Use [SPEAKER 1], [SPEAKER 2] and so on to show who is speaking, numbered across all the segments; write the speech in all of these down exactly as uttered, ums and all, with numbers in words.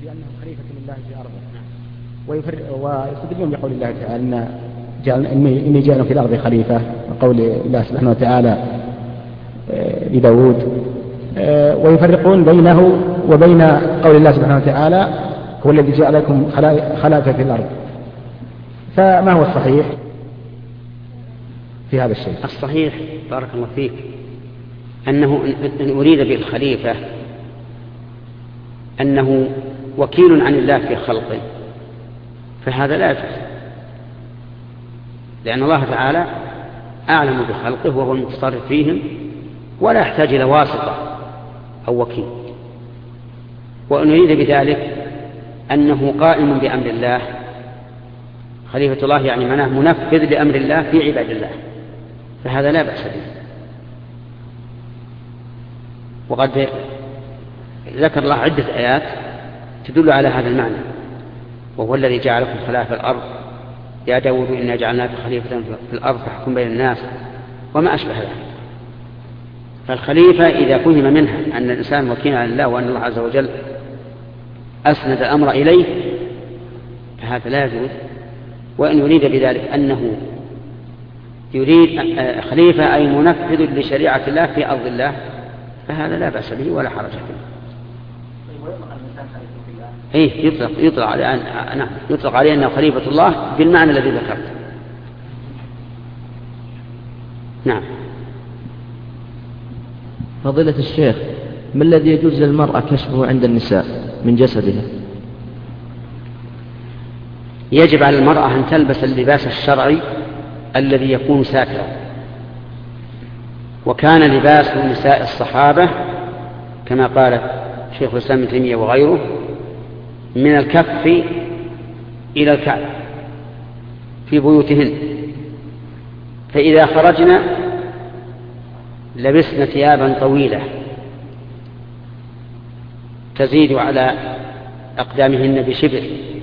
[SPEAKER 1] بأنه خليفة لله في أرضه، ويستدلون بقول الله تعالى إن جعل إني جاء في الأرض خليفة، وقول الله سبحانه وتعالى لداود، ويفرقون بينه وبين قول الله سبحانه وتعالى هو الذي جاء لكم خلائف في الأرض. فما هو الصحيح في هذا الشيء؟
[SPEAKER 2] الصحيح بارك الله فيك أنه إن أريد بالخليفة أنه وكيل عن الله في خلقه، فهذا لا يجوز، لأن الله تعالى أعلم بخلقه وهو المتصرف فيهم ولا يحتاج إلى واسطة أو وكيل. وأن يريد بذلك أنه قائم بأمر الله، خليفة الله يعني معناه منفذ لأمر الله في عباد الله، فهذا لا بأس به. وقد ذكر الله عدة آيات تدل على هذا المعنى، وهو الذي جعلكم خلائف الأرض يا داود إنا جعلناك خليفة في الأرض فاحكم بين الناس وما أشبه ذلك. فالخليفة إذا فهم منها أن الإنسان وكيل عن الله وأن الله عز وجل أسند الأمر إليه فهذا لا يجوز. وإن يريد بذلك أنه يريد خليفة أي منفذ لشريعة الله في أرض الله فهذا لا بأس به ولا حرج فيه. إيه يطلق يطلق عليه أن نعم يطلق عليه أنه خليفة الله بالمعنى الذي ذكرت. نعم.
[SPEAKER 3] فضيلة الشيخ، ما الذي يجوز للمرأة كشفه عند النساء من جسدها؟
[SPEAKER 2] يجب على المرأة أن تلبس اللباس الشرعي الذي يكون ساترا، وكان لباس نساء الصحابة كما قال شيخ الإسلام ابن تيمية وغيره من الكف إلى الكعب في بيوتهن، فإذا خرجنا لبسنا ثيابا طويلة تزيد على أقدامهن بشبر،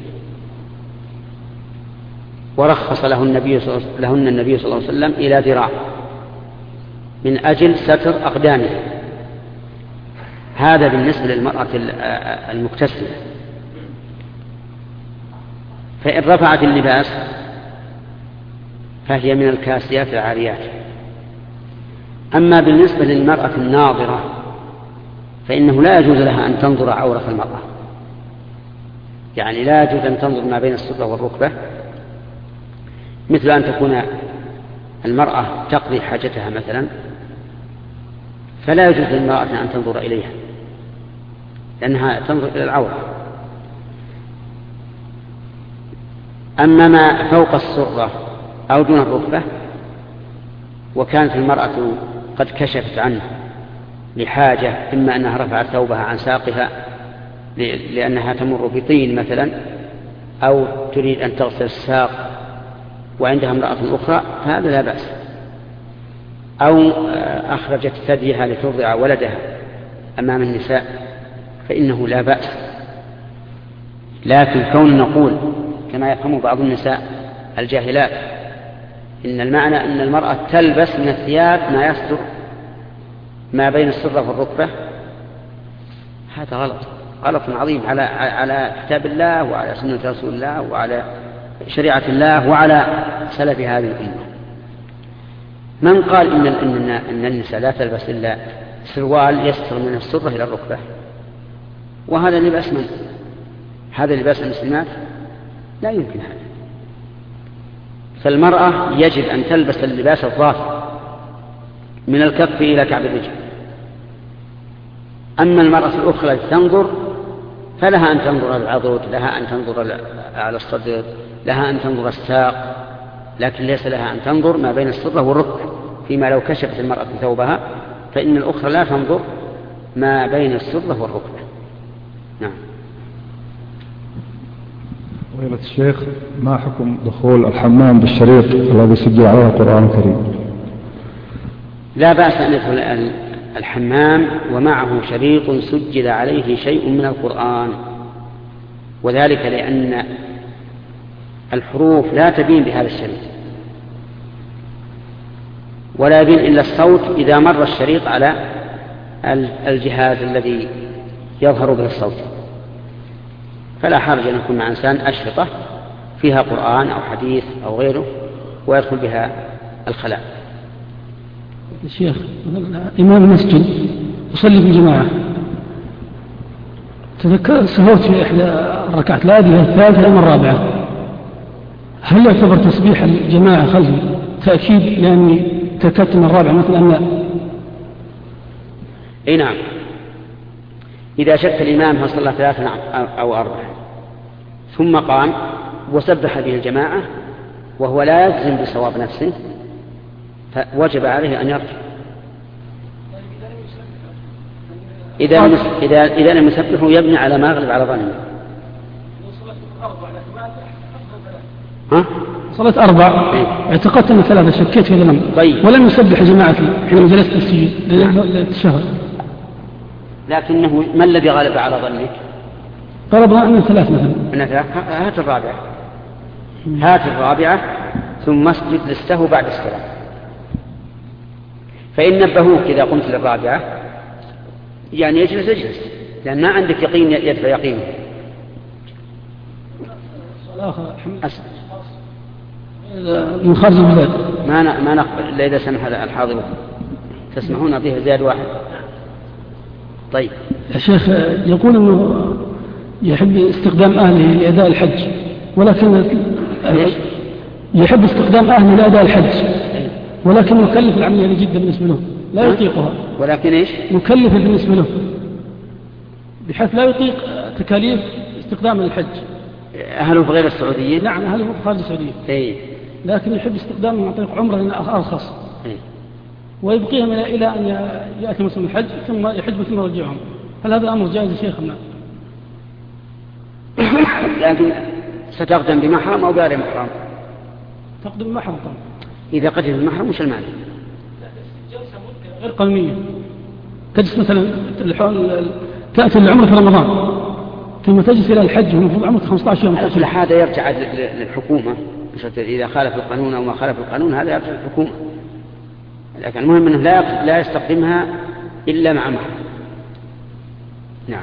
[SPEAKER 2] ورخص له النبي لهن النبي صلى الله عليه وسلم إلى ذراع من أجل ستر أقدامها. هذا بالنسبة للمرأة المكتسبة. فإن رفعت اللباس فهي من الكاسيات العاريات. أما بالنسبة للمرأة الناظرة فإنه لا يجوز لها أن تنظر عورة المرأة، يعني لا يجوز أن تنظر ما بين السرة والركبة، مثل أن تكون المرأة تقضي حاجتها مثلا، فلا يجوز للمرأة أن تنظر إليها لأنها تنظر إلى العورة. أما ما فوق السرة أو دون الركبة وكانت المرأة قد كشفت عنه لحاجة، إما أنها رفعت ثوبها عن ساقها لأنها تمر بطين مثلا، أو تريد أن تغسل الساق وعندها امرأة أخرى فهذا لا بأس، أو أخرجت ثديها لترضع ولدها أمام النساء فإنه لا بأس. لكن كون نقول كما يفهم بعض النساء الجاهلات إن المعنى أن المرأة تلبس من الثياب ما يستر ما بين السرة والركبة، هذا غلط غلط عظيم على على كتاب الله وعلى سنة رسول الله وعلى شريعة الله وعلى سلف هذه الأمة. من قال إن, إن, إن النساء لا تلبس إلا سروال يستر من السرة إلى الركبة؟ وهذا لباس من؟ هذا لباس المسلمات؟ لا يمكن هذا. فالمرأة يجب أن تلبس اللباس الظاهر من الكف إلى كعب الرجل. أما المرأة الأخرى التي تنظر فلها أن تنظر العضد، لها أن تنظر على الصدر، لها أن تنظر الساق، لكن ليس لها أن تنظر ما بين السرة والركبة، فيما لو كشفت المرأة ثوبها فإن الأخرى لا تنظر ما بين السرة والركبة. نعم.
[SPEAKER 4] فضيلة الشيخ، ما حكم دخول الحمام بالشريط الذي سجل عليه القرآن الكريم؟
[SPEAKER 2] لا بأس أن يدخل الحمام ومعه شريط سجل عليه شيء من القرآن، وذلك لأن الحروف لا تبين بهذا الشريط، ولا يبين إلا الصوت إذا مر الشريط على الجهاز الذي يظهر به الصوت. فلا حرج أن يكون مع إنسان أشرطة فيها قرآن أو حديث أو غيره ويدخل بها الخلاء.
[SPEAKER 5] الشيخ إمام المسجد يصلي في الجماعة، تذكر سهوت في إحدى الركعات لا أدري الثالثة أم الرابعة، هل يعتبر تسبيح الجماعة خلفي تأكيد لأني تركت من الرابعة مثل أن لا؟
[SPEAKER 2] أي نعم، إذا شك الإمام هل صلى ثلاثة أو أربعة ثم قام وسبح به الجماعة وهو لا يجزم بصواب نفسه فوجب عليه أن يرجع. إذا إذا إذا لم يسبحه يبني على ما يغلب على ظنه. ها؟
[SPEAKER 5] صلاة أربع اعتقدت أن ثلاثة شكيت في الأمر
[SPEAKER 2] طيب.
[SPEAKER 5] ولم يسبح جماعتي حينما جلست السجود للتشهد،
[SPEAKER 2] لكنه ما الذي غلب على ظنك؟
[SPEAKER 5] طلبنا أن ثلاث مثلا.
[SPEAKER 2] هات الرابعة هات الرابعة ثم اسجد للسهو بعد السلام، فإن نبهوك إذا قمت للرابعة يعني يجلس اجلس لأن ما عندك يقين يدفع يقينه.
[SPEAKER 5] من خارج البلاد
[SPEAKER 2] ما ما نقبل إلا إذا سمح الحاضرون. تسمحون به زياد واحد؟ طيب.
[SPEAKER 5] يا شيخ يقول أنه يحب استخدام أهله لأداء الحج، ولكن يحب استخدام أهله لأداء الحج ولكن مكلف العملية جدا بالنسبة له لا يطيقها.
[SPEAKER 2] ولكن إيش؟
[SPEAKER 5] مكلف بالنسبة له بحيث لا يطيق تكاليف استخدام الحج.
[SPEAKER 2] أهله في غير السعودية؟
[SPEAKER 5] نعم أهله في خارج السعودية.
[SPEAKER 2] إيه.
[SPEAKER 5] لكن يحب استخدامهم عن طريق عمرة أرخص. إيه. ويبقيهم إلى أن يأتي موسم الحج ثم يحج ثم يرجعهم. هل هذا أمر جائز يا شيخنا؟
[SPEAKER 2] لكن ستقدم بمحرم أو غير محرم؟
[SPEAKER 5] تقدم بمحرم طبعا.
[SPEAKER 2] إذا قدم بمحرم وش المعنى؟
[SPEAKER 5] غير قانونية. تجلس مثلا تأتي العمرة في رمضان ثم تجلس إلى الحج ومفروض عمرك خمسة عشر يوم.
[SPEAKER 2] على هذا يرجع للحكومة إذا خالف القانون أو ما خالف القانون هذا يرجع للحكومة، لكن المهم أنه لا لا يستقدمها إلا مع محرم. نعم.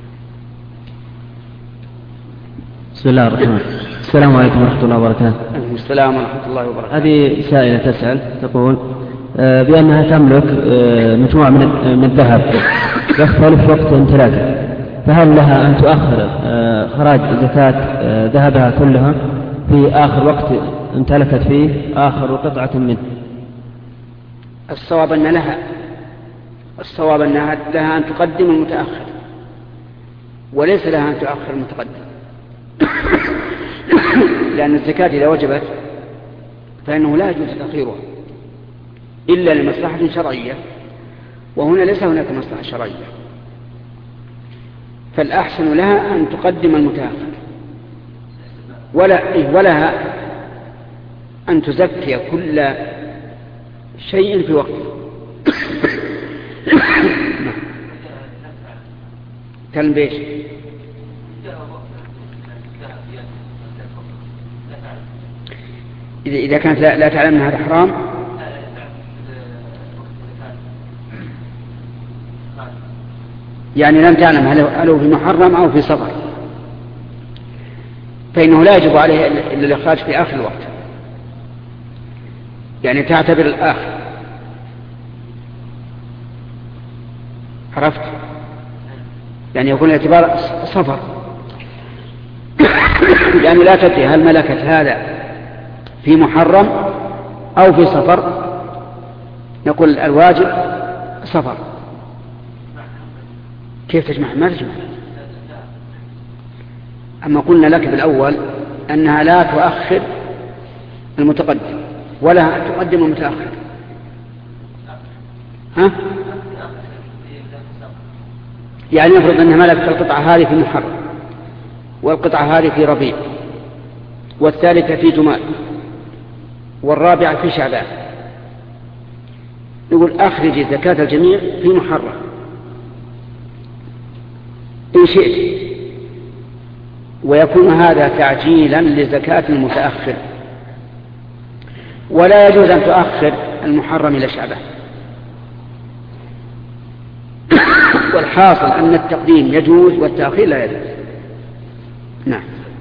[SPEAKER 3] بسم الله الرحمن الرحيم. السلام عليكم ورحمة الله وبركاته.
[SPEAKER 2] السلام ورحمة الله وبركاته.
[SPEAKER 3] هذه سائلة تسأل تقول بأنها تملك مجموعة من الذهب يختلف وقت امتلاكه، فهل لها أن تؤخر خراج زكاة ذهبها كلها في آخر وقت امتلكت فيه آخر قطعة منه؟
[SPEAKER 2] الصواب أن لها الصواب أنها لها أن تقدم المتأخر وليس لها أن تؤخر المتقدم، لأن الزكاة إذا وجبت فإنه لا يجوز تأخيرها إلا لمصلحة شرعية، وهنا ليس هناك مصلحة شرعية، فالأحسن لها أن تقدم المتأخر ولا ولها أن تزكي كل شيء في وقته. كلم بيش إذا إذا كانت لا, لا تعلم أن هذا حرام يعني لم تعلم هل هو في محرم أو في صفر فإنه لا يجب عليه إلا الإخراج في آخر الوقت، يعني تعتبر الآخر. عرفت؟ يعني يكون الاعتبار صفر، يعني لا تدري هل ملكت هذا في محرم أو في صفر، نقول الواجب صفر. كيف تجمع؟ ما تجمع. أما قلنا لك بالأول أنها لا تؤخر المتقدم ولا تقدم المتأخر. ها؟ يعني نفرض أنها ملكت القطعة هذه في محرم والقطعة هذه في ربيع والثالثة في جماد والرابعة في شعبان، نقول أخرج زكاة الجميع في محرم إن شئت، ويكون هذا تعجيلا لزكاة المتأخر، ولا يجوز أن تؤخر المحرم إلى شعبان. والحاصل أن التقديم يجوز والتأخير لا يجوز. نعم.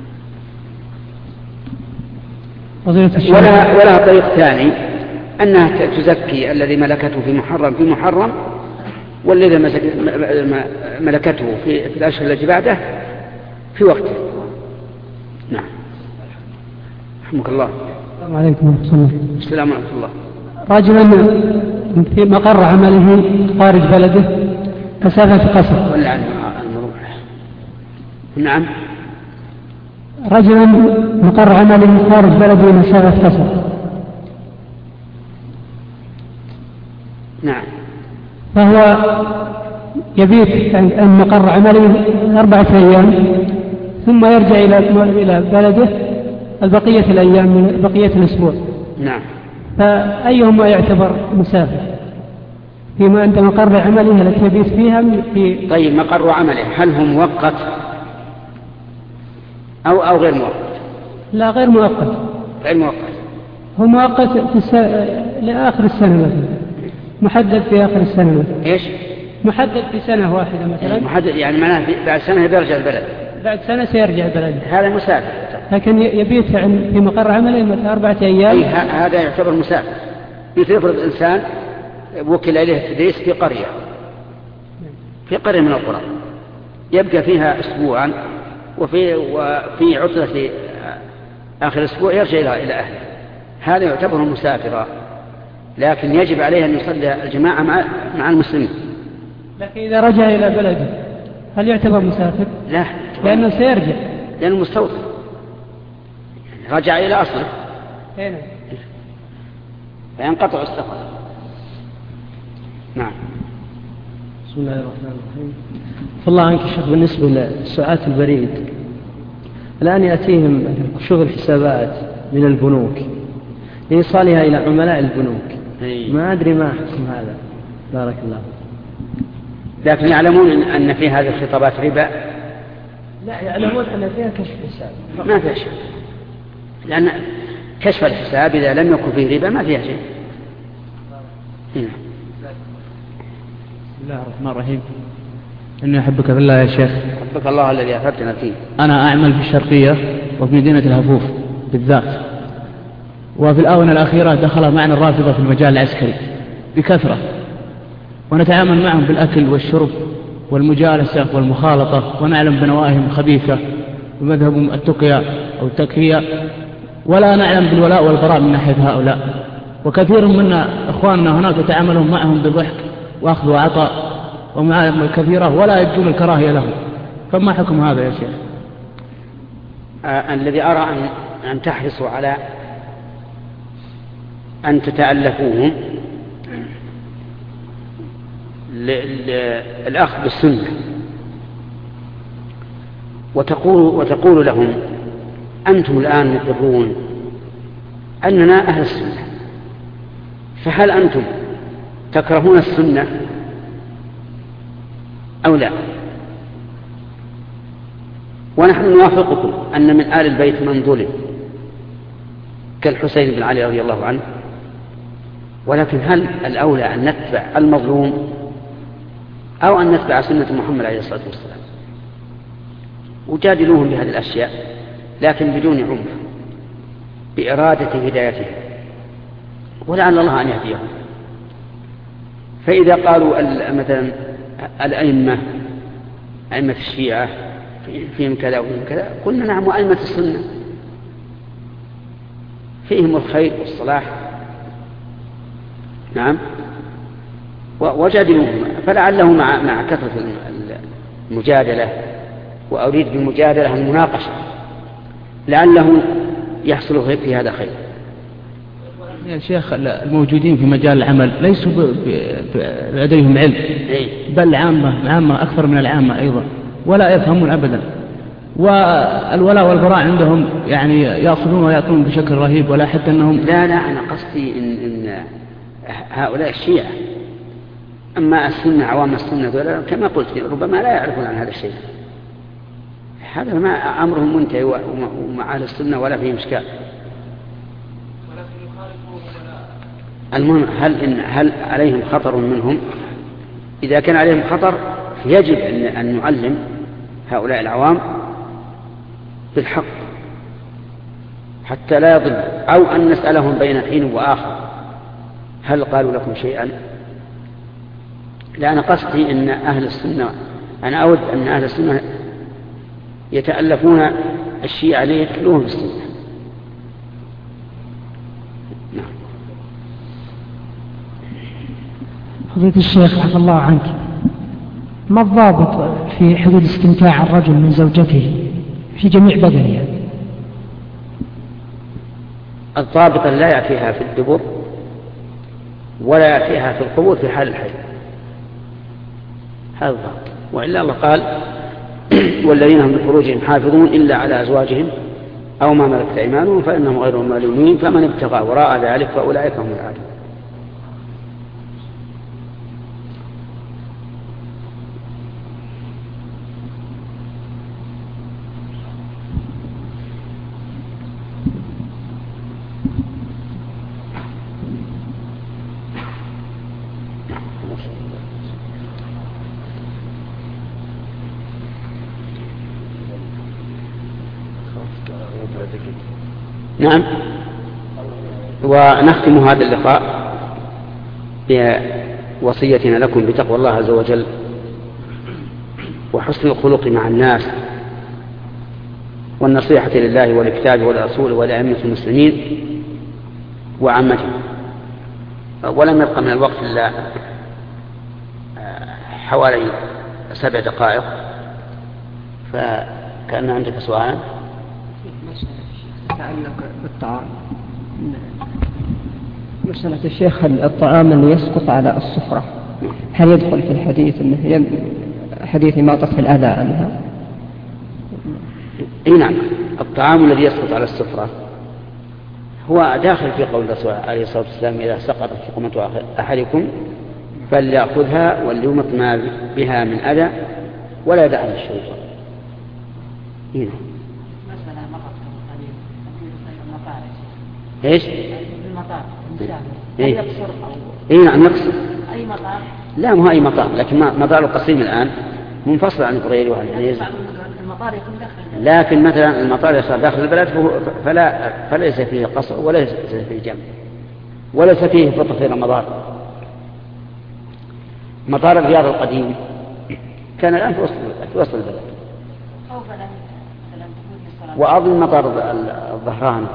[SPEAKER 5] ولا
[SPEAKER 2] ولا طريق ثاني أنها تزكي الذي ملكته في محرم في محرم، والذي ملكته في الأشهر التي بعده في وقته. نعم. رحمك الله.
[SPEAKER 5] السلام عليكم ورحمة الله.
[SPEAKER 2] السلام ورحمة الله.
[SPEAKER 5] رجلا في مقر عمله خارج بلده مسافة قصر.
[SPEAKER 2] ولا عن المروح. نعم.
[SPEAKER 5] رجلا مقر عمله خارج بلده مسافة قصر.
[SPEAKER 2] نعم.
[SPEAKER 5] فهو يبيت عند مقر عمله أربعة أيام ثم يرجع إلى إلى بلده البقية الأيام من بقية الأسبوع.
[SPEAKER 2] نعم.
[SPEAKER 5] فأيهما يعتبر مسافر فيما عند مقر عمله التي يبيت فيها في؟
[SPEAKER 2] طيب مقر عمله هل هو مؤقت أو أو غير مؤقت؟
[SPEAKER 5] لا غير مؤقت.
[SPEAKER 2] غير مؤقت.
[SPEAKER 5] هو مؤقت في السنة لآخر السنة مثلا، محدد في آخر السنة مثلا.
[SPEAKER 2] إيش؟
[SPEAKER 5] محدد في سنة واحدة مثلا.
[SPEAKER 2] محدد يعني معناه بعد سنة بيرجع البلد.
[SPEAKER 5] بعد سنة سيرجع البلد.
[SPEAKER 2] هذا مسافر.
[SPEAKER 5] لكن يبيت في مقر عمله مثلا أربعة أيام.
[SPEAKER 2] أي هذا يعتبر مسافر. يفرض إنسان وكل إليه التدريس في قرية في قرية من القرى يبقى فيها أسبوعا وفي وفي عطلة آخر أسبوع يرجع إلى إلى أهله، هذا يعتبر مسافرا، لكن يجب عليه أن يصلي الجماعة مع مع المسلمين.
[SPEAKER 5] لكن إذا رجع إلى بلده هل يعتبر مسافر؟
[SPEAKER 2] لا،
[SPEAKER 5] لأنه سيرجع،
[SPEAKER 2] لأنه مستوطن رجع إلى أصله.
[SPEAKER 5] هنا
[SPEAKER 2] فينقطع السفر. نعم.
[SPEAKER 3] بسم الله الرحمن الرحيم. فالله عنك شيخ، بالنسبة لساعات البريد الآن يأتيهم شغل حسابات من البنوك لإيصالها إلى عملاء البنوك.
[SPEAKER 2] هي.
[SPEAKER 3] ما أدري ما حكم هذا. بارك الله.
[SPEAKER 2] لكن يعلمون أن في هذه الخطابات ربا؟
[SPEAKER 3] لا، يعلمون أن فيها كشف حساب.
[SPEAKER 2] ما فيها شيء، لأن كشف الحساب إذا لم يكن فيه ربا ما فيها شيء. هنا.
[SPEAKER 6] بسم الله الرحمن الرحيم. إني أحبك بالله يا شيخ.
[SPEAKER 2] أحبك الله الذي أحببتنا فيه.
[SPEAKER 6] أنا أعمل في الشرقية وفي مدينة الهفوف بالذات، وفي الآونة الأخيرة دخل معنا الرافضة في المجال العسكري بكثرة، ونتعامل معهم بالأكل والشرب والمجالسة والمخالطة، ونعلم بنواهم خبيثة ومذهبهم التقية أو التكفية، ولا نعلم بالولاء والبراء من ناحية هؤلاء. وكثير منا إخواننا هناك يتعاملون معهم بضحك وأخذ وعطاء ومعهم الكثيرة ولا يبدون الكراهية لهم، فما حكم هذا يا شيخ؟
[SPEAKER 2] آه الذي أرى أن, أن تحرصوا على أن تتألفوهم الأخذ بالسنة، وتقول, وتقول لهم أنتم الآن مقرون أننا أهل السنة، فهل أنتم تكرهون السنة أو لا؟ ونحن نوافقكم أن من آل البيت من ظلم كالحسين بن علي رضي الله عنه، ولكن هل الأولى أن نتبع المظلوم أو أن نتبع سنة محمد عليه الصلاة والسلام؟ وجادلوهم بهذه الأشياء لكن بدون عنف، بإرادة هدايتهم، ولعل الله أن يهديهم. فإذا قالوا مثلا الأئمة أئمة الشيعة فيهم كذا وفيهم كذا، قلنا نعم، وأئمة السنة فيهم الخير والصلاح، نعم، وجادلوهم. فلعله مع مع كثرة المجادلة، وأريد بالمجادلة المناقشة، لعله يحصل في هذا خير.
[SPEAKER 6] يا شيخ الموجودين في مجال العمل ليسوا لديهم علم، بل عامة عامة أكثر من العامة أيضا، ولا يفهمون أبدا، والولاء والبراء عندهم يعني يأخذون ويأخذون بشكل رهيب، ولا حتى أنهم
[SPEAKER 2] لا لا أنا قصدي إن, إن هؤلاء الشيعة، أما السنة عوام السنة كما قلت ربما لا يعرفون عن هذا الشيء، هذا ما أمرهم منتهي ومع أهل السنة ولا فيه مشكال. المهم هل إن هل عليهم خطر منهم؟ إذا كان عليهم خطر يجب أن نعلم هؤلاء العوام بالحق حتى لا يضل، أو أن نسألهم بين حين وآخر هل قالوا لكم شيئا. لأن قصدي أن أهل السنة، أنا أود أن أهل السنة يتألفون الشيعة ليتلوهم في السنة. نعم.
[SPEAKER 7] فضيلة الشيخ عفى الله عنك، ما الضابط في حدود استمتاع الرجل من زوجته في جميع بدنها؟
[SPEAKER 2] الضابط لا يأتيها في الدبر ولا يأتيها في القبور في حال الحي، هذا الضابط. وإلا الله قال والذين هم لفروجهم حافظون إلا على أزواجهم أو ما ملكت أيمانهم فإنهم غير ملومين فمن ابتغى وراء ذلك فأولئك هم العادون. نعم. ونختم هذا اللقاء بوصيتنا لكم بتقوى الله عز وجل وحسن الخلق مع الناس والنصيحة لله والكتاب والرسول ولأئمة المسلمين وعامتهم. ولم يبقى من الوقت إلا حوالي سبع دقائق، فكأن عندك سؤال
[SPEAKER 8] يتعلق بالطعام. مسألة الشيخ الطعام اللي يسقط على السفرة هل يدخل في الحديث أنه حديث ما تصل الأذى عنها؟
[SPEAKER 2] اي نعم، الطعام الذي يسقط على السفرة هو داخل في قول الرسول عليه الصلاة والسلام إذا سقطت لقمة أحدكم فليأخذها وليمط ما بها من أذى ولا يدعها للشيطان. هنا ايش؟
[SPEAKER 9] المطار
[SPEAKER 2] ايه
[SPEAKER 9] يقصر
[SPEAKER 2] اي نعم يقصر
[SPEAKER 9] اي مطار،
[SPEAKER 2] لا مو اي مطار، لكن مطار القصيم الان منفصل عن القريري وعن الحنيز،
[SPEAKER 9] المطار يكون داخل،
[SPEAKER 2] لكن مثلا المطار يصير داخل البلد فلا فليس فيه قصر وليس فيه جمع وليس فيه فطر في رمضان. مطار الرياض القديم كان الان في وسط في وسط البلد، واظن مطار الظهران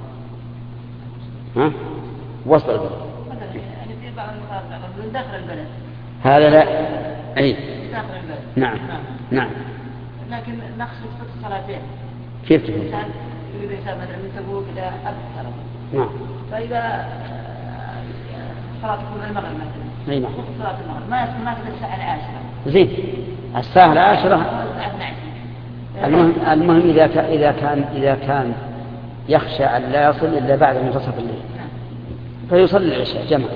[SPEAKER 2] ها وسط البلد
[SPEAKER 9] يعني في بعض المطارات من داخل البلد،
[SPEAKER 2] هذا لا اي
[SPEAKER 9] داخل البلد.
[SPEAKER 2] نعم نعم.
[SPEAKER 9] لكن نقصد في الصلاتين
[SPEAKER 2] كيف تفهم؟
[SPEAKER 9] يريد الإنسان مثلا من تبوك إلى أربع صلاة،
[SPEAKER 2] نعم.
[SPEAKER 9] فإذا صلاة تكون المغرب مثلا،
[SPEAKER 2] أي نعم.
[SPEAKER 9] صلاة المغرب ما يسمى في الساعة العاشرة.
[SPEAKER 2] زين، الساعة العاشرة. المهم المهم إذا كان إذا كان إذا كان يخشى أن لا يصل إلا بعد منتصف الليل فيصلي العشاء جمعا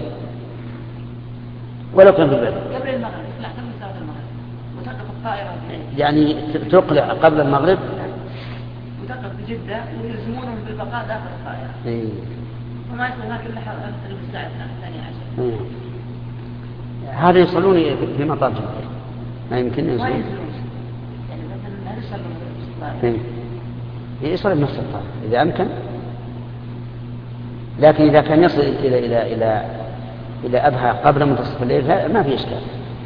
[SPEAKER 2] ولو كان في البلد
[SPEAKER 9] قبل المغرب، يطلع قبل صلاة المغرب وتقف الطائرة
[SPEAKER 2] يعني تقلع قبل المغرب
[SPEAKER 9] وتقف بجدة ويلزمونهم بالبقاء داخل الطائرة.
[SPEAKER 2] إيه.
[SPEAKER 9] وما يصل هناك إلا حوالي الساعة الثانية عشر.
[SPEAKER 2] إيه. هذا يصلون في مطار جدة ما يمكن يصلون.
[SPEAKER 9] ما ينزلون يعني مثلا هل يصلون في الطائرة؟
[SPEAKER 2] إيه. يصل بنفس الطائرة إذا أمكن، لكن إذا كان يصل إلى إلى إلى إلى أبها قبل منتصف الليل ما في إشكال.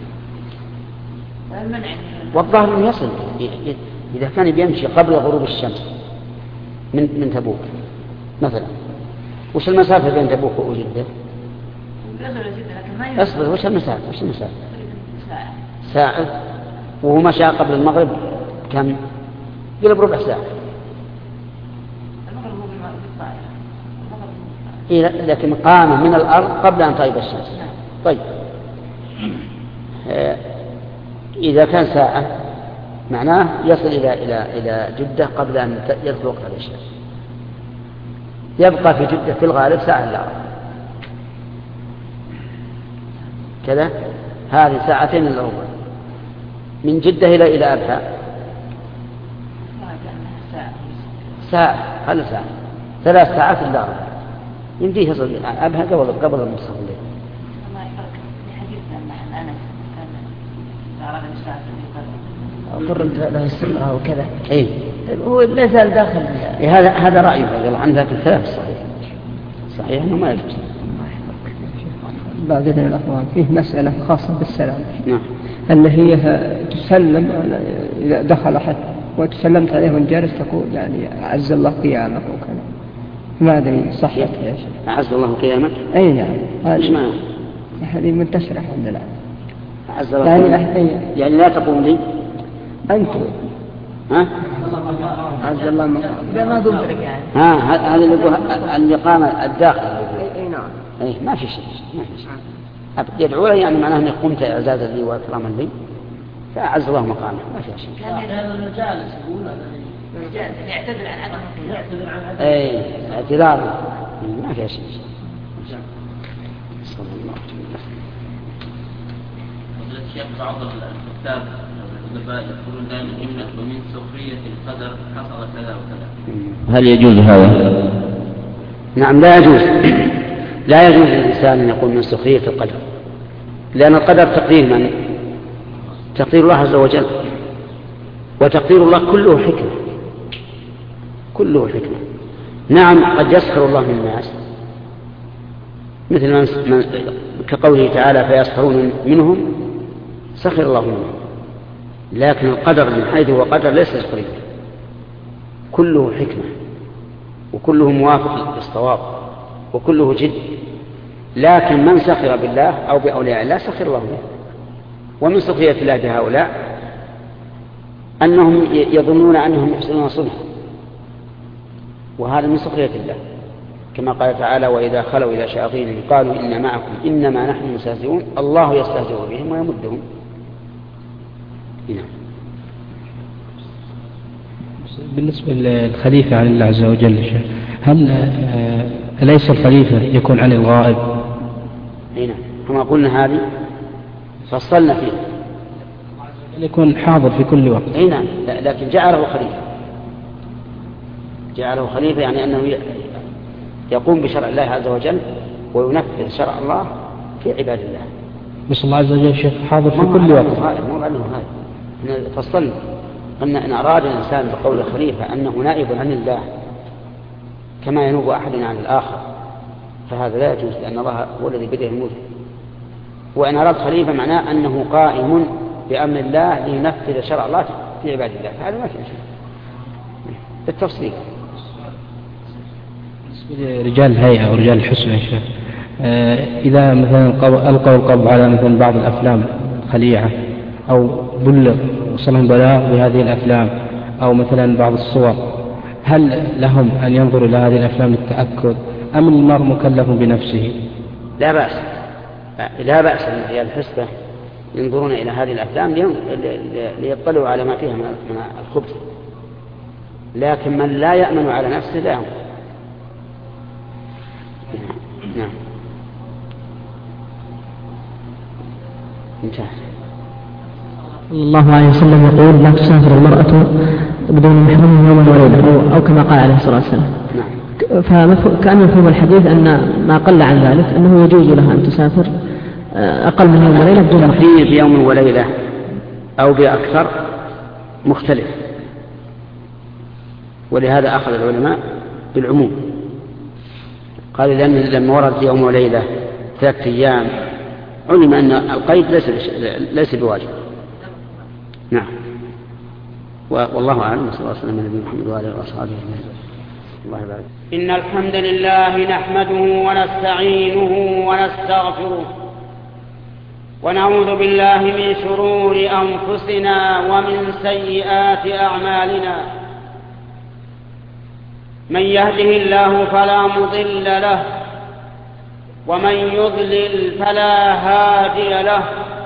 [SPEAKER 2] والظاهر أنه يصل إذا كان بيمشي قبل غروب الشمس من من تبوك مثلا. وش المسافة بين تبوك وجدة؟ أصبر، وش المسافة؟ وش المسافة؟ ساعة. وهو مشى قبل المغرب كم؟ قلب ربع ساعة. إيه لكن قام من الأرض قبل أن تغيب الشمس. طيب إذا كان ساعة معناه يصل إلى إلى إلى جدة قبل أن يدخل وقت العشاء. يبقى في جدة في الغالب ساعة إلا ربع كذا، هذه ساعتين إلا ربع من جدة إلى إلى أبها. ساعة خلي ساعة ثلاث ساعات إلا ربع يمديه يصل أبها قبل قبل المنتصف الليل.
[SPEAKER 9] أقر
[SPEAKER 8] له السمعة وكذا.
[SPEAKER 2] إيه
[SPEAKER 10] هو لا زال داخل.
[SPEAKER 2] هذا هذا رأيه رضي الله عنه، لكن خلاف صحيح صحيح انه ما يجوز.
[SPEAKER 8] بعد ذلك الأخوان فيه مسألة خاصة بالسلام.
[SPEAKER 2] نعم.
[SPEAKER 8] أن هي تسلم إذا دخل أحد وتسلمت عليه وانت جالس تقول يعني أعز الله قيامك وكذا. ما أدري صحت يا شيخ.
[SPEAKER 2] أعز الله قيامك؟
[SPEAKER 8] أي نعم.
[SPEAKER 2] إيش معنى؟
[SPEAKER 8] هذه منتشرة الحمد لله.
[SPEAKER 2] أعز الله يعني, يعني لا تقوم لي
[SPEAKER 8] أنت.
[SPEAKER 2] ها؟
[SPEAKER 8] عز الله مقام.
[SPEAKER 10] إذا ما قمت لك يعني.
[SPEAKER 2] ها هذا اللي يقول الإقامة الداخل.
[SPEAKER 8] أي نعم.
[SPEAKER 2] أي ما في شيء ما في شيء. يدعو له يعني معناه أني قمت إعزازا لي وإكراما لي فأعز الله مقامه ما في شيء.
[SPEAKER 10] كان هذا المجالس يقول هذا يعتذر عن عدم يعتذر عن عدم.
[SPEAKER 2] أي اعتذار ما في شيء. صلى الله عليه وسلم.
[SPEAKER 11] فضيلة الشيخ بعض الكتاب الأدباء يقولون دائما جملة ومن سخرية القدر حصل كذا وكذا.
[SPEAKER 3] هل يجوز هذا؟
[SPEAKER 2] نعم لا يجوز. لا يجوز للإنسان أن يقول من سخرية القدر، لأن القدر تقدير من؟ تقدير الله عز وجل، وتقدير الله كله حكمة كله حكمة. نعم قد يسخر الله من الناس مثل من كقوله تعالى فيسخرون منهم سخر الله منهم، لكن القدر من حيث هو قدر ليس سخرية، كله حكمة وكله موافق للصواب وكله جد. لكن من سخر بالله أو بأولياء الله سخر الله منه. ومن سخرية الله بهؤلاء أنهم يظنون أنهم يحسنون صنعا، وهذا من سخرية الله، كما قال تعالى وإذا خلوا إلى شياطينهم قالوا إن معكم إنما نحن مستهزئون الله يستهزئ بهم ويمدهم. نعم.
[SPEAKER 12] بالنسبة للخليفة عن الله عز وجل، هل أليس الخليفة يكون عن الغائب؟
[SPEAKER 2] نعم كما قلنا هذه فصلنا فيه
[SPEAKER 12] يكون حاضر في كل وقت.
[SPEAKER 2] اي نعم لكن جعله خليفة، جعله خليفة يعني أنه يقوم بشرع الله عز وجل وينفذ شرع الله في عباد الله.
[SPEAKER 12] بس الله عز وجل شيخ حاضر في كل وقت.
[SPEAKER 2] مو عنه هذا فصلنا قلنا إن أراد الإنسان بقول الخليفة أنه نائب عن الله كما ينوب أحدنا عن الآخر فهذا لا يجوز، لأن الله هو الذي بيده الملك. وإن أراد خليفة معناه أنه قائم بأمر الله لينفذ شرع الله في عباد الله، فهذا ما في شيء بالتفصيل.
[SPEAKER 12] رجال الهيئة ورجال الحسن يا شيخ، إذا مثلا ألقوا القبض على مثلا بعض الأفلام خليعة أو بلغ وصلهم بلاغ بهذه الأفلام أو مثلا بعض الصور، هل لهم أن ينظروا إلى هذه الأفلام للتأكد أم المرء مكلف بنفسه؟
[SPEAKER 2] لا بأس لا بأس أن رجال الحسبة ينظرون إلى هذه الأفلام ليطلعوا على ما فيها من الخبث، لكن من لا يأمن على نفسه لا يأمن. نعم انتهى.
[SPEAKER 7] صلى الله عليه وسلم يقول لا تسافر المرأة بدون محرم يوما وليلة أو, أو كما قال عليه الصلاة والسلام.
[SPEAKER 2] نعم.
[SPEAKER 7] فكأن مفهوم الحديث أن ما قل عن ذلك أنه يجوز لها أن تسافر أقل من يوم وليلة بدون محرم.
[SPEAKER 2] بيوم وليلة أو بأكثر مختلف، ولهذا أخذ العلماء بالعموم، قال لأن لما ورد يوم وليلة ثلاثة أيام علم أن القيد ليس ليس بواجب. نعم والله أعلم. صلى الله عليه وسلم النبي محمد وآله وأصحابه الله يبارك. إن الحمد لله نحمده ونستعينه ونستغفره ونعوذ بالله من شرور أنفسنا ومن سيئات أعمالنا. من يهده الله فلا مضل له ومن يضلل فلا هادي له،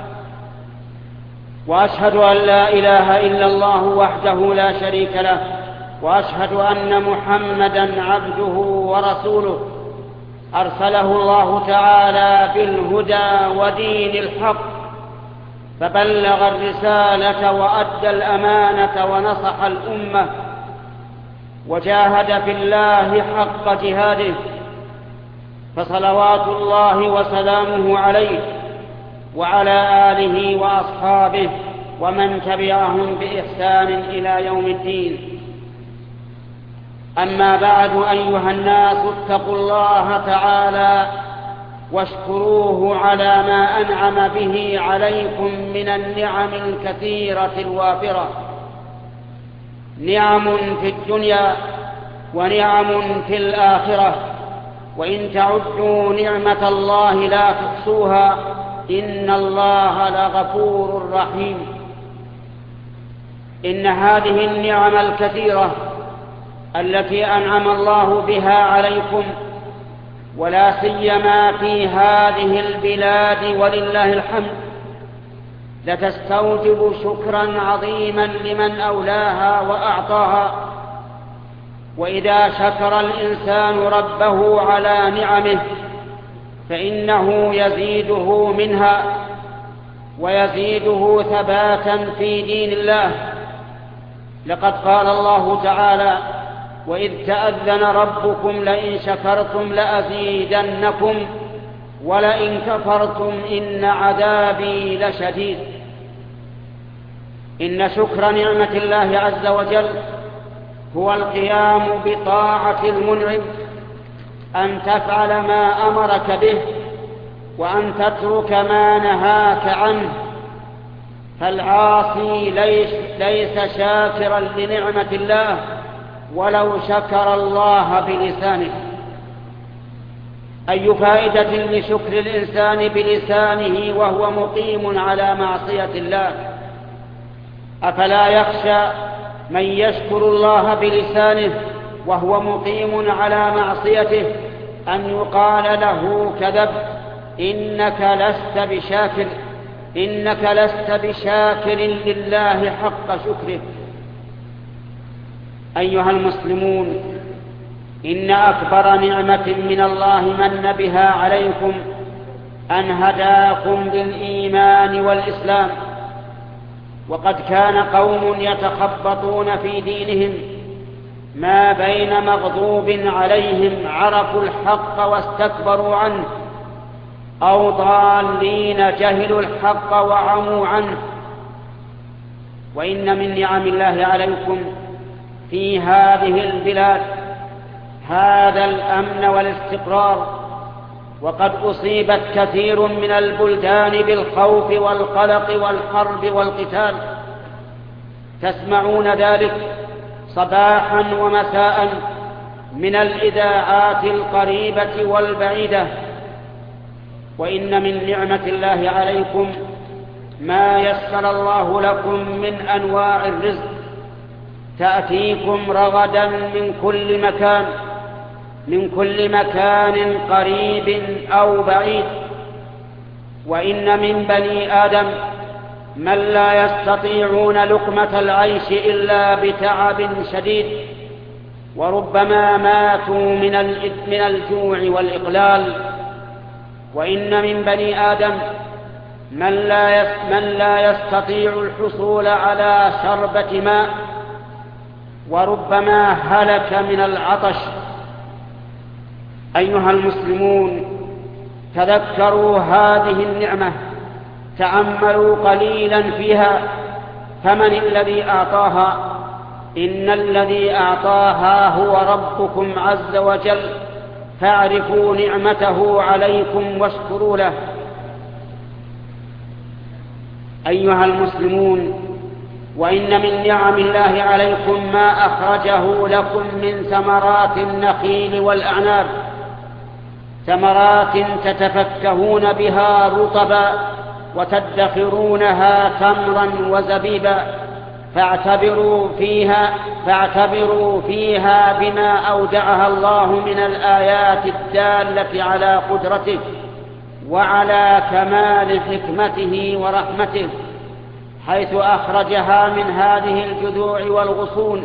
[SPEAKER 2] وأشهد أن لا إله إلا الله وحده لا شريك له، وأشهد أن محمدا عبده ورسوله أرسله الله تعالى بالهدى ودين الحق فبلغ الرسالة وأدى الأمانة ونصح الأمة وجاهد في الله حق جهاده، فصلوات الله وسلامه عليه وعلى آله وأصحابه ومن تبعهم بإحسان إلى يوم الدين.
[SPEAKER 13] أما بعد أيها الناس اتقوا الله تعالى واشكروه على ما أنعم به عليكم من النعم الكثيرة الوافرة، نعم في الدنيا ونعم في الآخرة، وإن تعدوا نعمة الله لا تحصوها إن الله لغفور رحيم. إن هذه النعم الكثيرة التي أنعم الله بها عليكم ولا سيما في هذه البلاد ولله الحمد لتستوجب شكرا عظيما لمن أولاها وأعطاها. وإذا شكر الإنسان ربه على نعمه فإنه يزيده منها ويزيده ثباتا في دين الله. لقد قال الله تعالى: وإذ تأذن ربكم لئن شكرتم لأزيدنكم ولئن كفرتم إن عذابي لشديد. إن شكر نعمة الله عز وجل هو القيام بطاعة المنعم، أن تفعل ما أمرك به وأن تترك ما نهاك عنه. فالعاصي ليس, ليس شاكرا لنعمة الله ولو شكر الله بلسانه. أي فائدة لشكر الإنسان بلسانه وهو مقيم على معصية الله؟ أفلا يخشى من يشكر الله بلسانه وهو مقيم على معصيته أن يقال له: كذبت، إنك لست بشاكر إنك لست بشاكر لله حق شكره. أيها المسلمون، إن أكبر نعمة من الله من بها عليكم أن هداكم للإيمان والإسلام. وقد كان قوم يتخبطون في دينهم ما بين مغضوب عليهم عرفوا الحق واستكبروا عنه، أو ضالين جهلوا الحق وعموا عنه. وإن من نعم الله عليكم في هذه البلاد هذا الأمن والاستقرار. وقد أصيبت كثير من البلدان بالخوف والقلق والحرب والقتال، تسمعون ذلك صباحا ومساء من الإذاعات القريبة والبعيدة. وإن من نعمة الله عليكم ما يسر الله لكم من أنواع الرزق تأتيكم رغدا من كل مكان من كل مكان قريب أو بعيد. وإن من بني آدم من لا يستطيعون لقمة العيش إلا بتعب شديد، وربما ماتوا من الجوع والإقلال. وإن من بني آدم من لا من لا يستطيع الحصول على شربة ماء، وربما هلك من العطش. أيها المسلمون، تذكروا هذه النعمة، تأملوا قليلا فيها، فمن الذي أعطاها؟ إن الذي أعطاها هو ربكم عز وجل، فاعرفوا نعمته عليكم واشكروا له. أيها المسلمون، وإن من نعم الله عليكم ما أخرجه لكم من ثمرات النخيل والأعناب، ثمرات تتفكهون بها رطبا وتدخرونها تمرا وزبيبا، فاعتبروا فيها فاعتبروا فيها بما أودعها الله من الآيات الدالة على قدرته وعلى كمال حكمته ورحمته، حيث أخرجها من هذه الجذوع والغصون.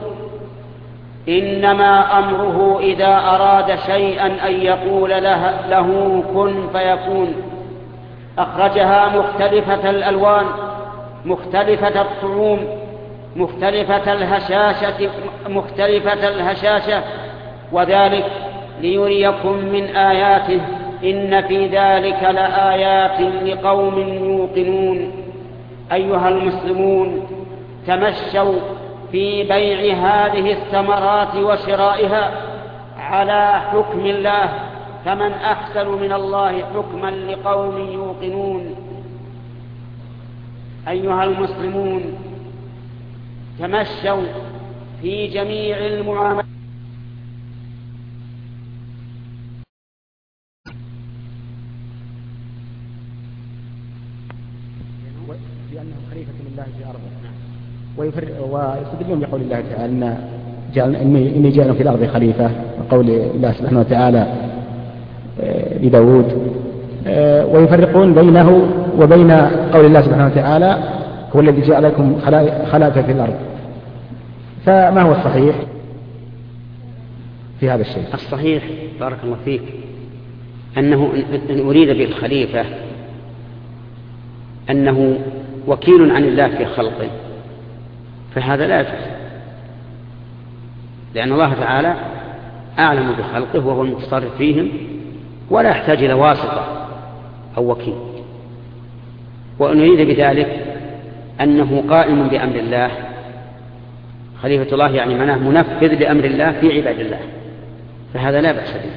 [SPEAKER 13] إنما أمره إذا أراد شيئا أن يقول له, له كن فيكون. أخرجها مختلفة الألوان، مختلفة الطعوم، مختلفة الهشاشة مختلفة الهشاشة وذلك ليريكم من آياته، إن في ذلك لآيات لقوم يوقنون. أيها المسلمون، تمشوا في بيع هذه الثمرات وشرائها على حكم الله، فمن أحسن من الله حكما لقوم يوقنون. أيها المسلمون، تمشوا في جميع المعاملات
[SPEAKER 1] بأنه خليفة لله في أرضه، ويستدلون بقول الله تعالى إن جعل إني جاعل في الأرض خليفة، وقول الله سبحانه وتعالى لداود، ويفرقون بينه وبين قول الله سبحانه وتعالى هو الذي جعل لكم خلائف في الأرض. فما هو الصحيح في هذا الشيء؟
[SPEAKER 2] الصحيح بارك الله فيك أنه إن أريد بالخليفة أنه وكيل عن الله في خلقه، فهذا لا يجوز، لأن الله تعالى أعلم بخلقه وهو المتصرف فيهم، ولا يحتاج إلى واسطة أو وكيل. وأن يريد بذلك أنه قائم بأمر الله، خليفة الله يعني معناه منفذ لأمر الله في عباد الله، فهذا لا بأس به.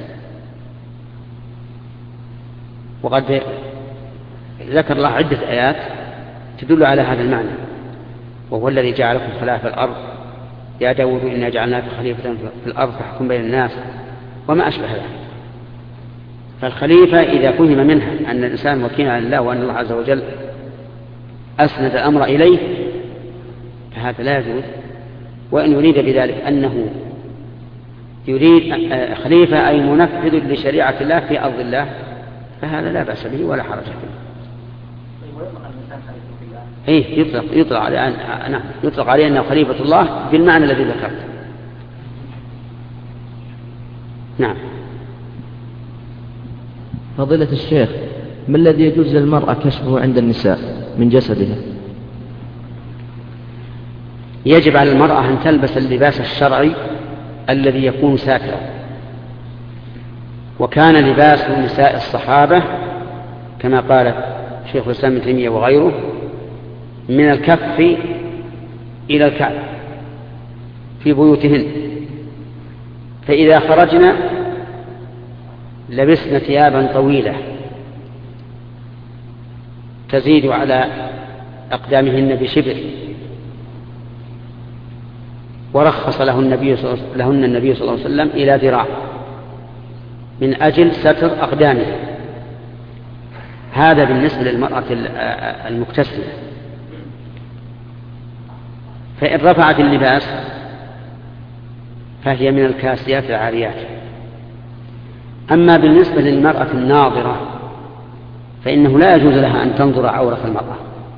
[SPEAKER 2] وقد ذكر الله عدة آيات تدل على هذا المعنى، وهو الذي جعلكم خلائف الأرض، يا داود إنا جعلناك خليفة في الأرض فاحكم بين الناس، وما أشبه ذلك. فالخليفة إذا فهم منها أن الإنسان وكيل على الله وأن الله عز وجل أسند الأمر إليه فهذا لا يجوز. وإن يريد بذلك أنه يريد خليفة أي منفذ لشريعة الله في أرض الله فهذا لا بأس به ولا حرج فيه. إيه يطلق يطلق عليه نعم يطلق عليه أنه خليفة الله بالمعنى الذي ذكرت. نعم.
[SPEAKER 3] فضيلة الشيخ، ما الذي يجوز للمرأة كشفه عند النساء من جسدها؟
[SPEAKER 2] يجب على المرأة أن تلبس اللباس الشرعي الذي يكون ساترا، وكان لباس نساء الصحابة كما قال شيخ الإسلام ابن تيمية وغيره من الكف إلى الكعب في بيوتهن، فإذا خرجنا لبسنا ثيابا طويلة تزيد على أقدامهن بشبر، ورخص له النبي لهن النبي صلى الله عليه وسلم إلى ذراع من أجل ستر أقدامها. هذا بالنسبة للمرأة المكتسبة. فإن رفعت اللباس فهي من الكاسيات العاريات. أما بالنسبة للمرأة الناظرة فإنه لا يجوز لها أن تنظر عورة المرأة،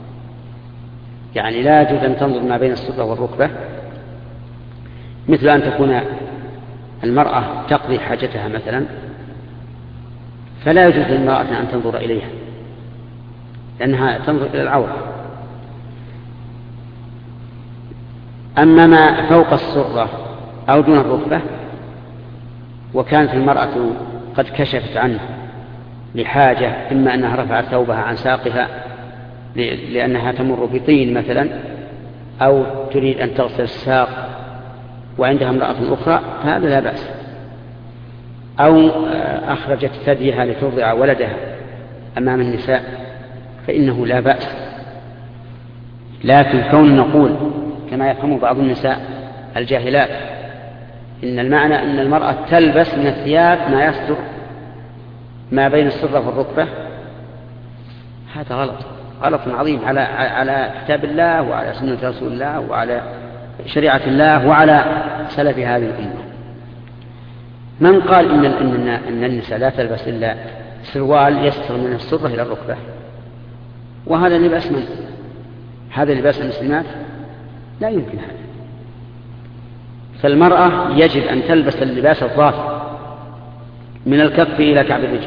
[SPEAKER 2] يعني لا يجوز أن تنظر ما بين السرة والركبة، مثل أن تكون المرأة تقضي حاجتها مثلا، فلا يجوز للمرأة أن تنظر إليها لأنها تنظر إلى العورة. أما ما فوق السرة أو دون الركبة وكانت المرأة قد كشفت عنه لحاجة، إما أنها رفعت ثوبها عن ساقها لأنها تمر بطين مثلا، أو تريد أن تغسل الساق وعندها امرأة أخرى، فهذا لا بأس. أو أخرجت ثديها لترضع ولدها أمام النساء فإنه لا بأس. لكن كون نقول كما يفهم بعض النساء الجاهلات إن المعنى أن المرأة تلبس من الثياب ما يستر ما بين السرة والركبة، هذا غلط غلط عظيم على على كتاب الله وعلى سنة رسول الله وعلى شريعة الله وعلى سلف هذه الأمة. من قال إن, إن, إن النساء لا تلبس إلا سروال يستر من السرة إلى الركبة؟ وهذا لباس من؟ هذا لباس المسلمات؟ لا يمكن هذا. فالمرأة يجب أن تلبس اللباس الظاهر من الكف إلى كعب الرجل.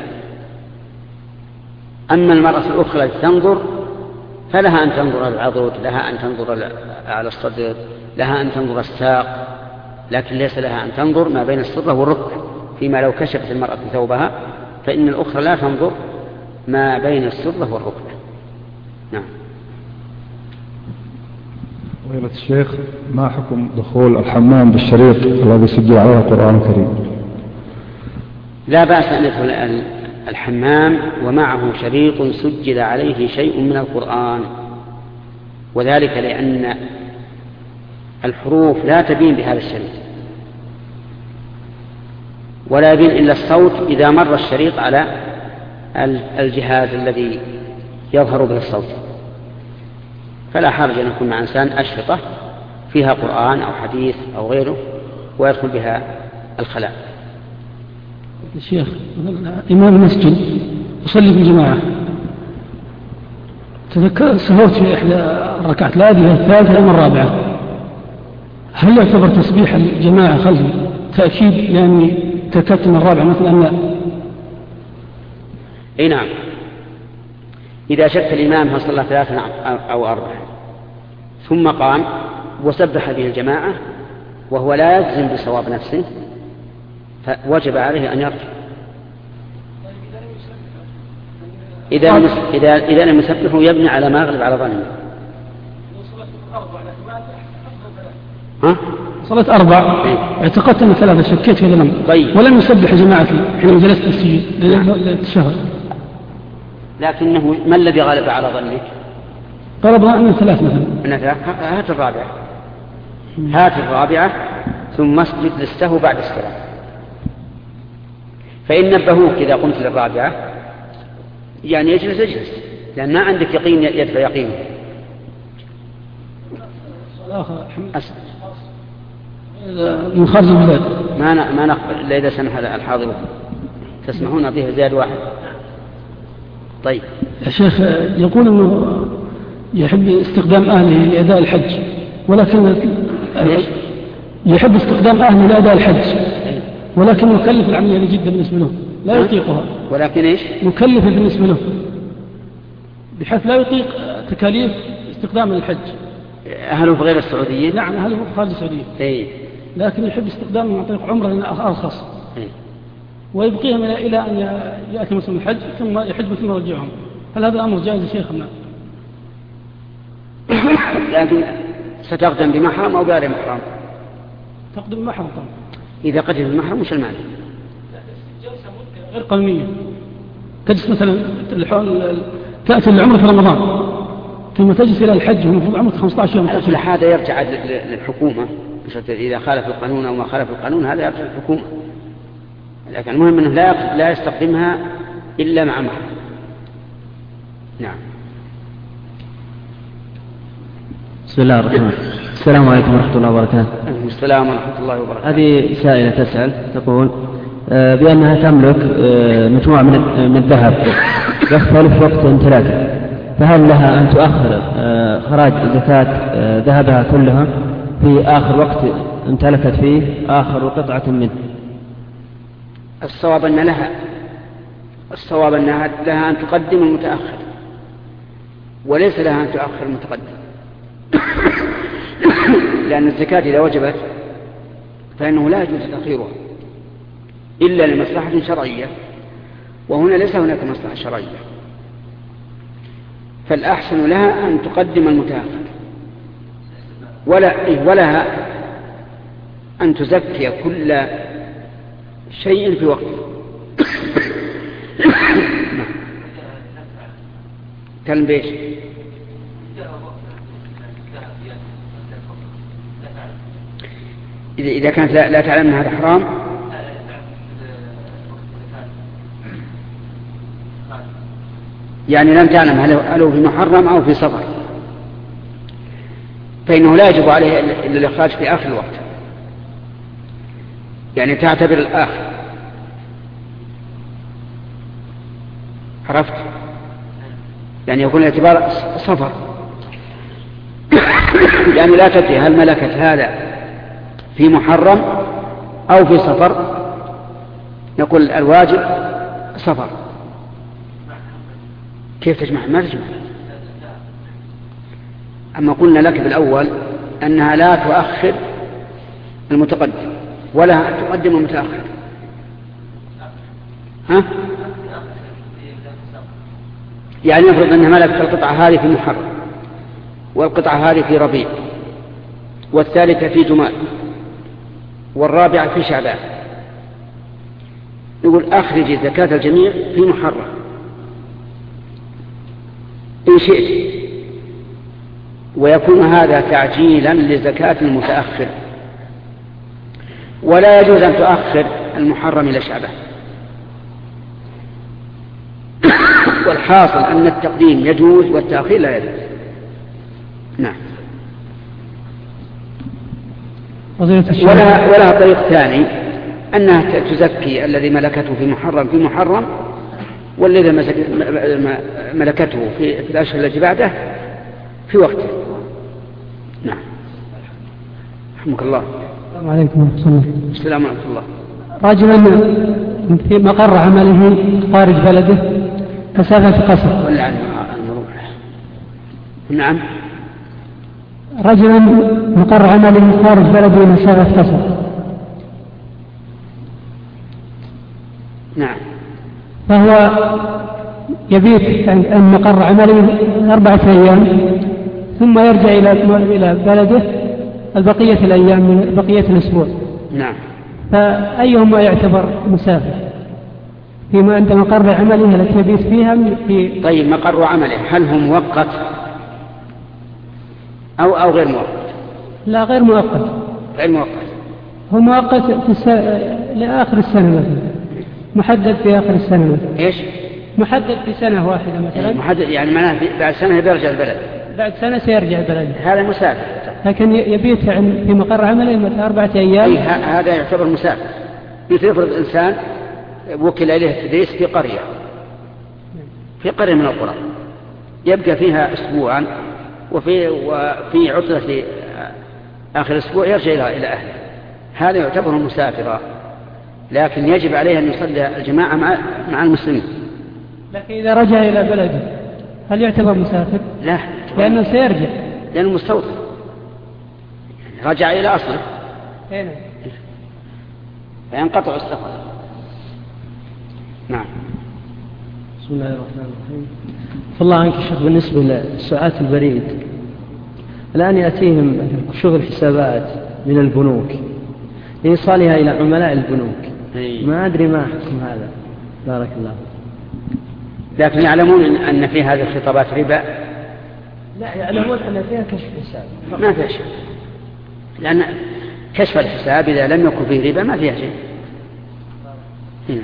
[SPEAKER 2] أما المرأة الأخرى التي تنظر فلها أن تنظر العضد، لها أن تنظر على الصدر، لها أن تنظر الساق، لكن ليس لها أن تنظر ما بين السرة والركبة، فيما لو كشفت المرأة ثوبها فإن الأخرى لا تنظر ما بين السرة والركبة. نعم.
[SPEAKER 4] فضيلة الشيخ، ما حكم دخول الحمام بالشريط الذي سجل عليه القرآن الكريم؟
[SPEAKER 2] لا بأس أن يدخل الحمام ومعه شريط سجل عليه شيء من القرآن، وذلك لأن الحروف لا تبين بهذا الشريط، ولا يبين إلا الصوت إذا مر الشريط على الجهاز الذي يظهر به الصوت. فلا حرج أن يكون مع إنسان أشرطة فيها قرآن أو حديث أو غيره ويدخل بها الخلاء.
[SPEAKER 5] الشيخ إمام المسجد يصلي في الجماعة، تذكر سهوت في إحدى الركعات لا أدري الثالثة أم الرابعة، هل يعتبر تسبيح الجماعة خلفي تأكيد لأني تكتت من الرابعة مثلا أم لا؟
[SPEAKER 2] أي نعم، إذا شك الإمام هل صلى ثلاثة أو أربعة ثم قام وسبح به الجماعة وهو لا يجزم بصواب نفسه فوجب عليه أن يرجع. إذا إذا إذا لم يسبحه يبني على ما يغلب على ظنه. ها؟
[SPEAKER 5] صلاة أربع اعتقدت أن ثلاثة شكيت في الأمر
[SPEAKER 2] طيب.
[SPEAKER 5] ولم يسبح جماعتي حين جلست السجود للتشهد،
[SPEAKER 2] لكنه ما الذي غلب على ظنك؟
[SPEAKER 5] طلبنا أن ثلاث مثلا.
[SPEAKER 2] أن ثلاث. هات الرابعة، هات الرابعة ثم اسجد للسهو بعد السلام. فإن نبهوك إذا قمت للرابعة يعني يجلس اجلس، لأن ما عندك يقين يدفع يقينه.
[SPEAKER 5] من خارج البلاد
[SPEAKER 2] ما ما نقبل إلا إذا سمح الحاضرون. تسمحون به زياد واحد؟ طيب.
[SPEAKER 5] يا شيخ يقول أنه يحب استخدام أهله لأداء الحج، ولكن يحب استخدام أهله لأداء الحج ولكن مكلف العملية جدا بالنسبة له لا يطيقها.
[SPEAKER 2] ولكن إيش؟
[SPEAKER 5] مكلفة بالنسبة له بحيث لا يطيق تكاليف استخدام الحج.
[SPEAKER 2] أهله في غير السعودية؟
[SPEAKER 5] نعم أهله خارج السعودية.
[SPEAKER 2] إيه.
[SPEAKER 5] لكن يحب استخدامه عن طريق عمره أرخص. إيه. ويبقيهم إلى أن يأتي موسم الحج ثم يحج ثم يرجعهم. هل هذا الأمر جائز يا شيخنا؟
[SPEAKER 2] لكن ستقدم بمحرم أو غير محرم؟
[SPEAKER 5] تقدم بمحرم طبعا.
[SPEAKER 2] إذا قدم بمحرم وش المعنى؟
[SPEAKER 5] غير قانونية. تجلس مثلا تأتي العمر في رمضان ثم تجلس إلى الحج ومفروض عمرك خمسة عشر يوم.
[SPEAKER 2] كل هذا يرجع للحكومة، إذا خالف القانون أو ما خالف القانون هذا يرجع للحكومة. لكن المهم أنه لا لا يستخدمها إلا مع محرم. نعم.
[SPEAKER 3] بسم الله الرحمن الرحيم. السلام عليكم ورحمة الله وبركاته.
[SPEAKER 2] السلام ورحمة الله وبركاته.
[SPEAKER 3] هذه سائلة تسأل تقول بأنها تملك مجموعة من الذهب يختلف وقت ثلاثة، فهل لها أن تؤخر خراج زكاة ذهبها كلها في آخر وقت امتلكت فيه آخر قطعة منه؟
[SPEAKER 2] الصواب أن لها الصواب أن لها أن تقدم المتأخر، وليس لها أن تؤخر المتقدم. لأن الزكاة إذا وجبت فإنه لا يجوز تأخيرها إلا لمصلحة شرعية، وهنا ليس هناك مصلحة شرعية، فالأحسن لها أن تقدم المتأخر، ولا ولها أن تزكي كل شيء في وقته. كلم بيش إذا كانت لا, لا تعلم أن هذا حرام يعني لم تعلم هل هو في محرم أو في سفر فإنه لا يجب عليه إلا الإخراج في آخر الوقت، يعني تعتبر الآخر. عرفت؟ يعني يكون الاعتبار سفر، يعني لا تدري هل ملكت هذا في محرم أو في سفر، نقول الواجب سفر. كيف تجمع؟ ما تجمع. أما قلنا لك بالأول أنها لا تؤخر المتقدم ولا تقدم المتأخر. ها؟ يعني نفرض أنها ملكت القطعة هذه في محرم والقطعة هذه في ربيع والثالثة في جماد والرابعة في شعبان. يقول أخرج زكاة الجميع في محرم إن شئت، ويكون هذا تعجيلا لزكاة المتأخر، ولا يجوز أن تؤخر المحرم إلى شعبان. والحاصل أن التقديم يجوز والتأخير لا يجوز. نعم. ولها, ولها طريق ثاني أنها تزكي الذي ملكته في محرم في محرم، والذي ملكته في الأشهر التي بعده في وقته. نعم. رحمك الله.
[SPEAKER 7] السلام عليكم ورحمة الله.
[SPEAKER 2] السلام ورحمة الله.
[SPEAKER 7] رجل في مقر عمله خارج بلده مسافة قصر.
[SPEAKER 2] ولا عن المروح. نعم.
[SPEAKER 7] رجل مقر عمله خارج بلده مسافة قصر.
[SPEAKER 2] نعم.
[SPEAKER 7] فهو يبيت عن مقر عمله أربعة أيام ثم يرجع إلى إلى بلده البقية الأيام من بقية الأسبوع.
[SPEAKER 2] نعم.
[SPEAKER 7] فأيهما يعتبر مسافر فيما عند مقر عمله التي يبيت فيها في؟
[SPEAKER 2] طيب مقر عمله هل هو مؤقت أو أو غير مؤقت؟
[SPEAKER 7] لا غير مؤقت.
[SPEAKER 2] غير مؤقت.
[SPEAKER 7] هو مؤقت في الس... لآخر السنة مثلا، محدد في آخر السنة مثلا.
[SPEAKER 2] إيش؟
[SPEAKER 7] محدد في سنة واحدة مثلا.
[SPEAKER 2] محدد يعني معناه بعد سنة بيرجع البلد.
[SPEAKER 7] بعد سنة سيرجع البلد.
[SPEAKER 2] هذا مسافر.
[SPEAKER 7] لكن يبيت في مقر عمله مثلا أربعة أيام.
[SPEAKER 2] أي هذا يعتبر مسافر. يفرض إنسان وكل إليه التدريس في قرية في قرية من القرى يبقى فيها أسبوعا وفي وفي عطلة آخر أسبوع يرجع إلى إلى أهله، هذا يعتبر مسافرا، لكن يجب عليه أن يصلي الجماعة مع مع المسلمين.
[SPEAKER 7] لكن إذا رجع إلى بلده هل يعتبر مسافر؟
[SPEAKER 2] لا،
[SPEAKER 7] لأنه سيرجع،
[SPEAKER 2] لأنه مستوطن رجع إلى أصله.
[SPEAKER 7] هنا
[SPEAKER 2] فينقطع السفر. نعم.
[SPEAKER 12] بسم الله الرحمن الرحيم. فالله عنك شيخ، بالنسبة لساعات البريد الآن يأتيهم كشوف الحسابات من البنوك لإيصالها إلى عملاء البنوك.
[SPEAKER 2] هي.
[SPEAKER 12] ما أدري ما حكم هذا، بارك الله.
[SPEAKER 2] لكن يعلمون أن في هذه الخطابات ربا؟
[SPEAKER 12] لا، يعلمون أن فيها كشف حساب.
[SPEAKER 2] ما فيها شيء، لأن كشف الحساب إذا لم يكن فيه ربا ما فيها شيء. هنا.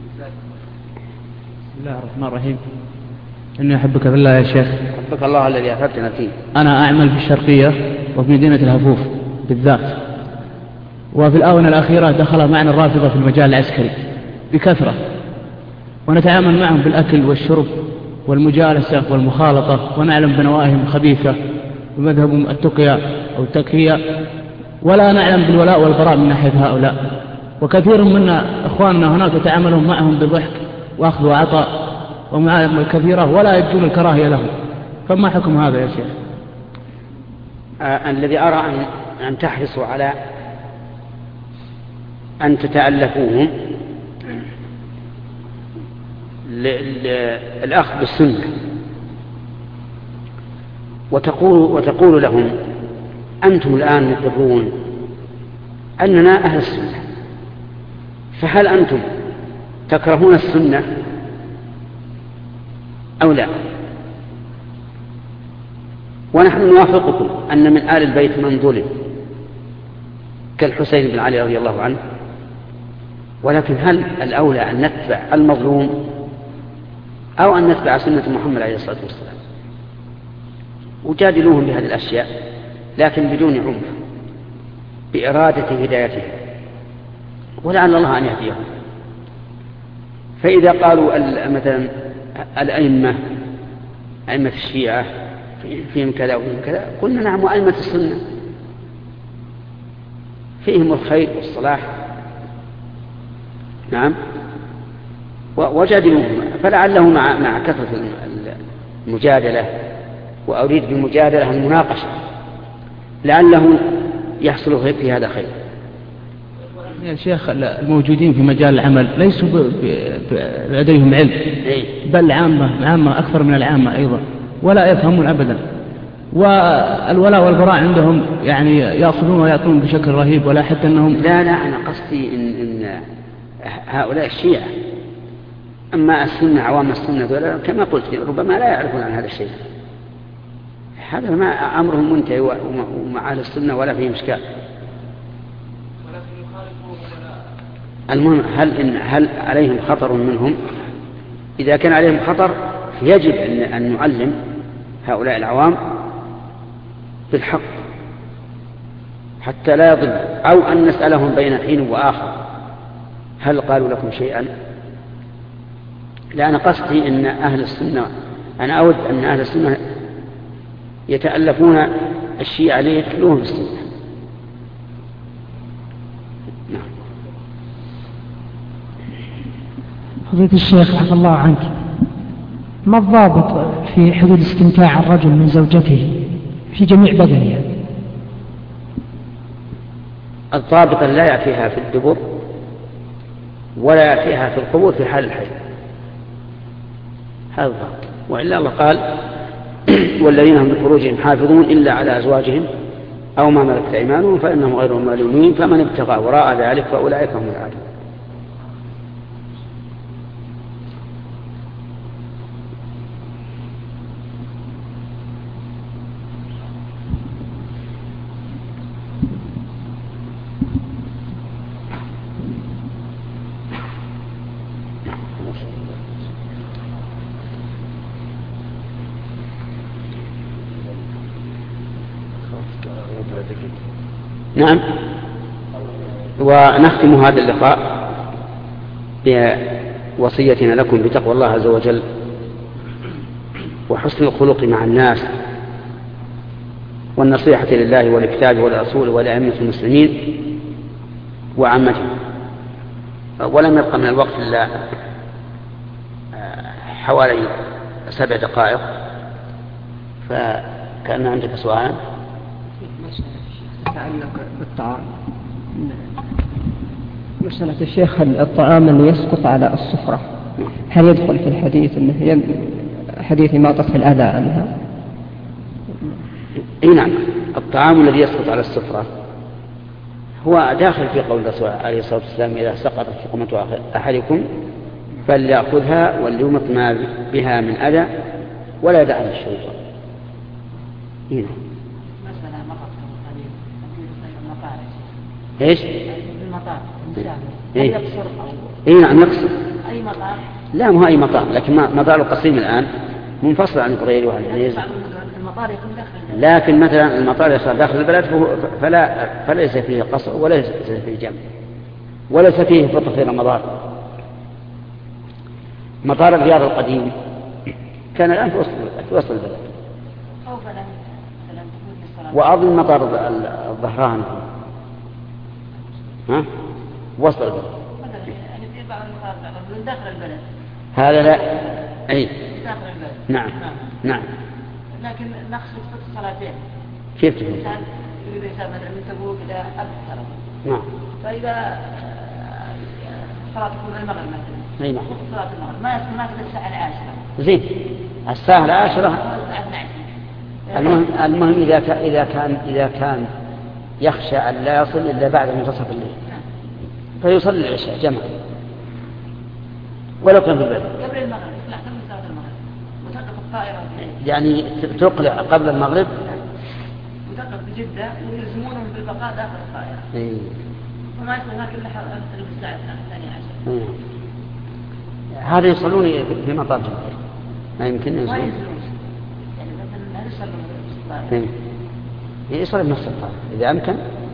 [SPEAKER 6] بسم الله الرحمن الرحيم. إني أحبك في الله يا شيخ.
[SPEAKER 2] أحبك الله الذي أحببتنا فيه.
[SPEAKER 6] أنا أعمل في الشرقية وفي مدينة الهفوف بالذات، وفي الآونة الأخيرة دخل معنا الرافضة في المجال العسكري بكثرة، ونتعامل معهم بالأكل والشرب والمجالسة والمخالطة، ونعلم بنواهم خبيثة ومذهب التقية أو التكفية، ولا نعلم بالولاء والبراء من ناحية هؤلاء. وكثير منا أخواننا هناك يتعاملون معهم بضحك وأخذ وعطاء ومعهم الكثيرة ولا يجدون الكراهية لهم، فما حكم هذا يا شيخ؟
[SPEAKER 2] آه الذي أرى أن, أن تحرصوا على أن تتألفوهم للأخذ بالسنة، وتقول, وتقول لهم أنتم الآن مقرون أننا أهل السنة، فهل أنتم تكرهون السنة أو لا؟ ونحن نوافقكم أن من آل البيت من ظلم كالحسين بن علي رضي الله عنه، ولكن هل الأولى أن نتبع المظلوم أو أن نتبع سنة محمد عليه الصلاة والسلام؟ وجادلوهم بهذه الأشياء لكن بدون عنف، بإرادة هدايتهم، ولعل الله أن يهديهم. فإذا قالوا مثلا الأئمة أئمة الشيعة فيهم كذا وفيهم كذا، قلنا نعم، وأئمة السنة فيهم الخير والصلاح، نعم، وجادلوهم. فلعله مع مع كثرة المجادلة، وأريد بالمجادلة المناقشة، لعله يحصل في هذا خير.
[SPEAKER 6] يا شيخ الموجودين في مجال العمل ليسوا لديهم علم، بل عامة عامة أكثر من العامة أيضا، ولا يفهمون أبدا. والولاء والبراء عندهم يعني يأخذون ويأتون بشكل رهيب، ولا حتى أنهم
[SPEAKER 2] لا لا أنا قصدي إن, إن هؤلاء الشيعة، أما السنة عوام السنة كما قلت ربما لا يعرفون عن هذا الشيء، هذا ما أمرهم منتهي ومع أهل السنة ولا فيه مشكلة. المهم هل, إن هل عليهم خطر منهم؟ إذا كان عليهم خطر يجب أن نعلم هؤلاء العوام بالحق حتى لا يضل، أو أن نسألهم بين حين وآخر هل قالوا لكم شيئا. لا أنا قصدي أن أهل السنة، أنا أود أن أهل السنة يتألفون الشيعة ليتلوهم السنة. نعم.
[SPEAKER 7] فضيلة الشيخ عفى الله عنك، ما الضابط في حدود استمتاع الرجل من زوجته في جميع بدنها؟
[SPEAKER 2] الضابط لا يأتيها في الدبر ولا يأتيها في القبور في حال الحيض، هذا الضابط. وإلا الله قال والذين هم لفروجهم حافظون إلا على أزواجهم أو ما ملكت أيمانهم فإنهم غير ملومين فمن ابتغى وراء ذلك فأولئك هم العادون. نعم. ونختم هذا اللقاء بوصيتنا لكم بتقوى الله عز وجل وحسن الخلق مع الناس والنصيحة لله ولكتابه ولرسوله ولأئمة المسلمين وعامتهم. ولم يبق من الوقت إلا حوالي سبع دقائق، فكأن عندك سؤال
[SPEAKER 8] تتعلق بالطعام. مسألة الشيخ الطعام اللي يسقط على السفرة هل يدخل في الحديث أنه حديث ما تطفي الأذى عنها؟
[SPEAKER 2] اي نعم، الطعام الذي يسقط على السفرة هو داخل في قول الرسول عليه الصلاة والسلام إذا سقطت لقمة أحدكم فليأخذها وليمط ما بها من أذى ولا يدعها الشيطان. اي نعم. ايش؟
[SPEAKER 10] المطار
[SPEAKER 2] اي اي نعم يقصر
[SPEAKER 10] اي مطار،
[SPEAKER 2] لا مو اي مطار، لكن مطار القصيم الان منفصل عن القريري والعنيزة،
[SPEAKER 10] المطار يكون داخل،
[SPEAKER 2] لكن مثلا المطار يصير داخل البلد فلا فليس فيه قصر وليس فيه جمع وليس فيه فطر في رمضان. مطار الرياض القديم كان الان في وسط في وسط البلد، واظن مطار الظهران ها وسط البلد.
[SPEAKER 10] يعني في بعض المطارات من داخل البلد
[SPEAKER 2] هذا لا اي
[SPEAKER 10] داخل البلد.
[SPEAKER 2] نعم نعم.
[SPEAKER 10] لكن نقصد في الصلاتين
[SPEAKER 2] كيف تفهم؟
[SPEAKER 10] الإنسان يريد الإنسان مثلا من تبوك إلى أبصر،
[SPEAKER 2] نعم،
[SPEAKER 10] فإذا صلاة تكون المغرب مثلا،
[SPEAKER 2] أي نعم،
[SPEAKER 10] صلاة المغرب ما يسمى ما تبقى الساعة العاشرة،
[SPEAKER 2] زين الساعة العاشرة. المهم المهم إذا كان إذا كان إذا كان يخشى أن لا يصل إلا بعد منتصف الليل فيصلي العشاء جمعا ولو كان في البلد
[SPEAKER 10] قبل المغرب، لا قبل صلاة المغرب، وتقف الطائرة
[SPEAKER 2] يعني تقلع قبل المغرب
[SPEAKER 10] وتقف بجدة ويلزمونهم بالبقاء داخل الطائرة.
[SPEAKER 2] إيه.
[SPEAKER 10] وما يصل هناك إلا حوالي الساعة الثانية عشر.
[SPEAKER 2] إيه. هذا يصلون في مطار جدة ما يمكن يصلون.
[SPEAKER 10] ما يصلون يعني مثلا لا يصلون في الطائرة.
[SPEAKER 2] إيه. يصل بنفس الطائرة إذا أمكن،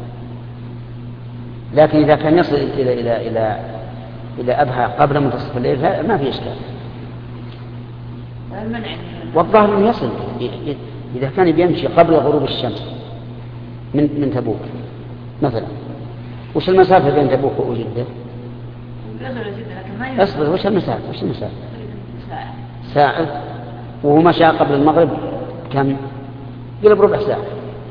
[SPEAKER 2] لكن إذا كان يصل إلى إلى إلى إلى أبها قبل منتصف الليل ما في إشكال. والظاهر أنه يصل إذا كان بيمشي قبل غروب الشمس من من تبوك مثلا. وش المسافة بين تبوك وجدة؟ أصبر، وش المسافة؟ وش المسافة؟ ساعة. وهو مشى قبل المغرب كم؟ قلب ربع ساعة.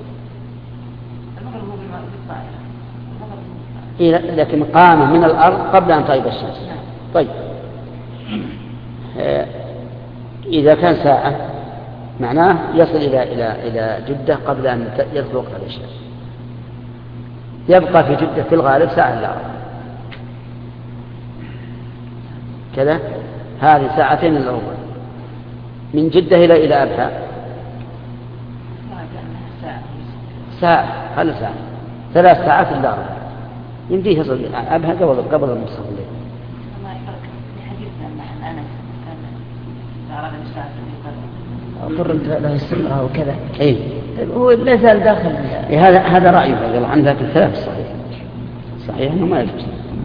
[SPEAKER 2] إيه لكن قام من الأرض قبل أن تغيب الشمس. طيب إذا كان ساعة معناه يصل إلى إلى إلى جدة قبل أن يدخل وقت العشاء. يبقى في جدة في الغالب ساعة إلا ربع كذا، هذه ساعتين إلا ربع من جدة إلى إلى أبها ساعة، خلي ساعة، ثلاث ساعات إلا ربع يمديه يصل أبها قبل قبل المنتصف الليل.
[SPEAKER 8] أضر لا يسمعها وكذا.
[SPEAKER 2] إيه.
[SPEAKER 8] هو لا زال داخل.
[SPEAKER 2] إيه هذا هذا رأيه قال عندك الثلاث صحيح. صحيح إنه ما يجوز.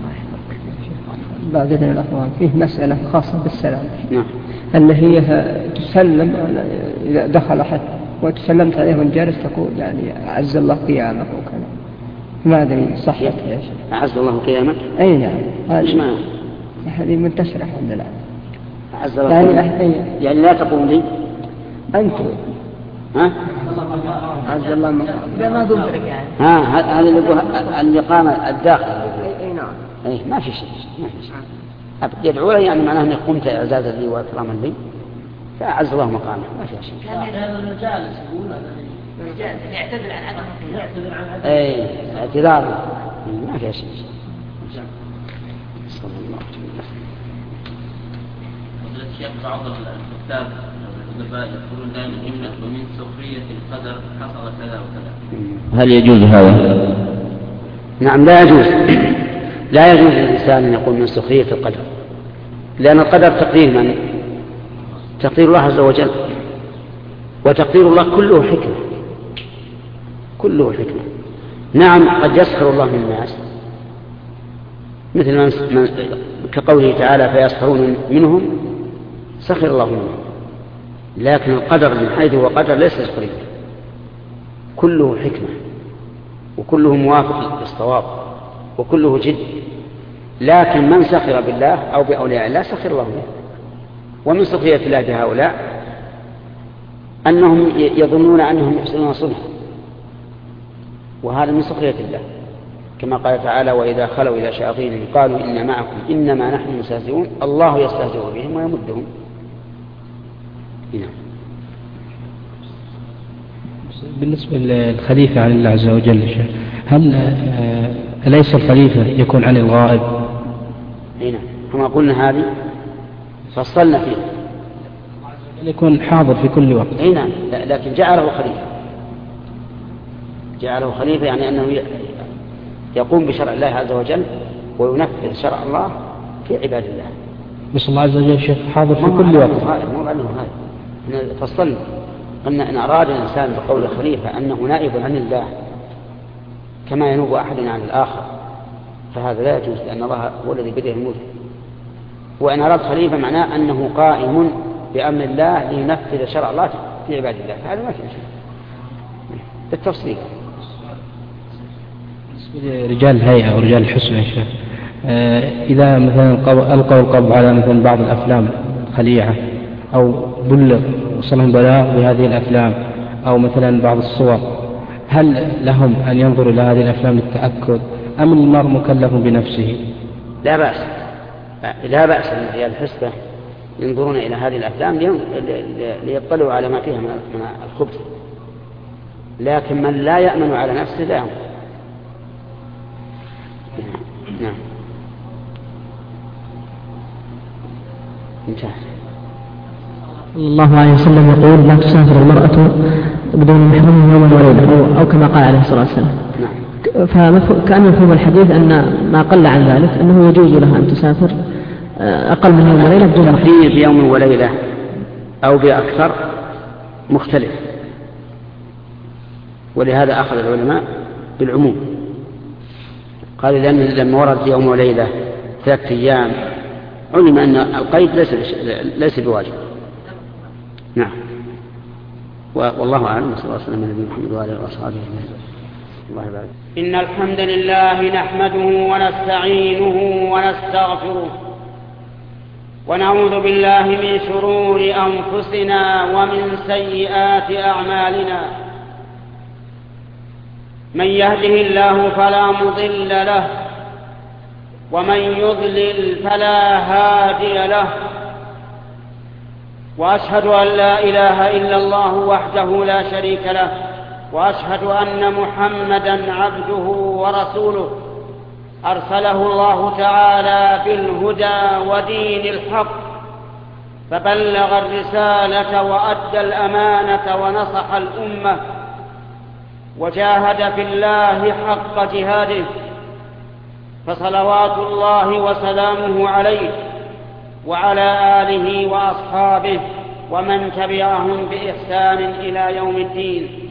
[SPEAKER 8] بعد ذلك الأخوان فيه مسألة خاصة بالسلام.
[SPEAKER 2] نعم.
[SPEAKER 8] أن هي تسلم إذا دخل أحد وتسلمت عليه وأنت جالس تقول يعني أعز الله قيامك وكذا. ما أدري صحيح يا شيخ.
[SPEAKER 2] أعز الله قيامك؟
[SPEAKER 8] أي نعم.
[SPEAKER 2] إيش معنى؟
[SPEAKER 8] هذه منتشرة عندنا.
[SPEAKER 2] أعز الله قيامك. يعني, يعني لا تقوم لي.
[SPEAKER 8] أنت
[SPEAKER 2] ها؟
[SPEAKER 8] عز الله ما ما ضمرك يعني.
[SPEAKER 2] ها هذا اللي يقول الإقامة الداخل.
[SPEAKER 8] أي نعم.
[SPEAKER 2] أي ما في شيء ما في شيء. أبد يدعو لي يعني معناه أنك قمت إعزازا لي وإكراما لي فأعز الله مقامه ما في شيء.
[SPEAKER 10] هذا الجالس يقول هذا يعتذر عن عدم يعتذر عن عدم.
[SPEAKER 2] أي اعتذار ما في شيء. صلى الله عليه وسلم.
[SPEAKER 11] فضيلة الشيخ بعض الكتاب الأدباء يقولون دائما إن ومن سخرية القدر حصل كذا وكذا.
[SPEAKER 3] هل يجوز هذا؟
[SPEAKER 2] نعم لا يجوز. لا يجوز للإنسان أن يقول من سخرية القدر، لأن القدر تقدير من؟ تقدير الله عز وجل، وتقدير الله كله حكمة، كله حكمة. نعم قد يسخر الله من الناس مثل من كقوله تعالى فيسخرون منهم سخر الله منهم، لكن القدر من حيث هو قدر ليس سخرية، كله حكمة وكله موافق للصواب وكله جد. لكن من سخر بالله أو بأولياء الله سخر الله منه. ومن سخرية الله بهؤلاء أنهم يظنون أنهم يحسنون صنعا، وهذا من سخرية الله، كما قال تعالى وإذا خلوا إلى شياطينهم قالوا إنا معكم إنما نحن مستهزئون الله يستهزئ بهم ويمدهم. هنا.
[SPEAKER 12] بالنسبة للخليفة عن الله عز وجل، هل أليس الخليفة يكون عن الغائب؟
[SPEAKER 2] هنا كما قلنا هذه فصلنا فيه
[SPEAKER 12] يكون حاضر في كل وقت.
[SPEAKER 2] هنا لكن جعله خليفة، جعله خليفة يعني أنه يقوم بشرع الله عز وجل وينفذ شرع الله في عباد الله.
[SPEAKER 12] بس الله عز وجل شيخ حاضر في كل وقت.
[SPEAKER 2] مو عنه هذا فصلنا قلنا إن أراد الإنسان بقول الخليفة أنه نائب عن الله كما ينوب أحدنا عن الآخر فهذا لا يجوز، لأن الله هو الذي بيده الملك. وإن أراد خليفة معناه أنه قائم بأمر الله لينفذ شرع الله في عباد الله، فهذا ما في شيء بالتفصيل.
[SPEAKER 12] رجال الهيئة ورجال الحسن يا شيخ، إذا مثلا ألقوا القبض على مثلا بعض الأفلام الخليعة أو بلغ وصلهم بلاغ بهذه الأفلام أو مثلا بعض الصور، هل لهم أن ينظروا إلى هذه الأفلام للتأكد أم المرء مكلف بنفسه؟
[SPEAKER 2] لا بأس، لا بأس من رجال الحسبة ينظرون إلى هذه الأفلام ليطلعوا على ما فيها من الخبث، لكن من لا يأمن على نفسه لا ينظر. نعم انتهى.
[SPEAKER 14] صلى الله عليه وسلم يقول لا تسافر المرأة بدون محرم يوما وليلة، أو كما قال عليه الصلاة والسلام.
[SPEAKER 2] نعم.
[SPEAKER 14] فكأن مفهوم الحديث أن ما قل عن ذلك أنه يجوز لها أن تسافر أقل من يوم وليلة بدون محرم.
[SPEAKER 2] بيوم وليلة أو بأكثر مختلف، ولهذا أخذ العلماء بالعموم، قال لأن لما ورد يوم وليلة ثلاثة أيام علم أن القيد ليس ليس بواجب. نعم. والله أعلم. صلى الله عليه وسلم النبي محمد وآله وأصحابه الله يبارك.
[SPEAKER 13] إن الحمد لله نحمده ونستعينه ونستغفره ونعوذ بالله من شرور أنفسنا ومن سيئات أعمالنا. من يهده الله فلا مضل له ومن يضلل فلا هادي له. وأشهد أن لا إله إلا الله وحده لا شريك له، وأشهد أن محمدا عبده ورسوله أرسله الله تعالى بالهدى ودين الحق، فبلغ الرسالة وأدى الأمانة ونصح الأمة، وجاهد في الله حق جهاده، فصلوات الله وسلامه عليه وعلى آله وأصحابه ومن تبعهم بإحسان إلى يوم الدين.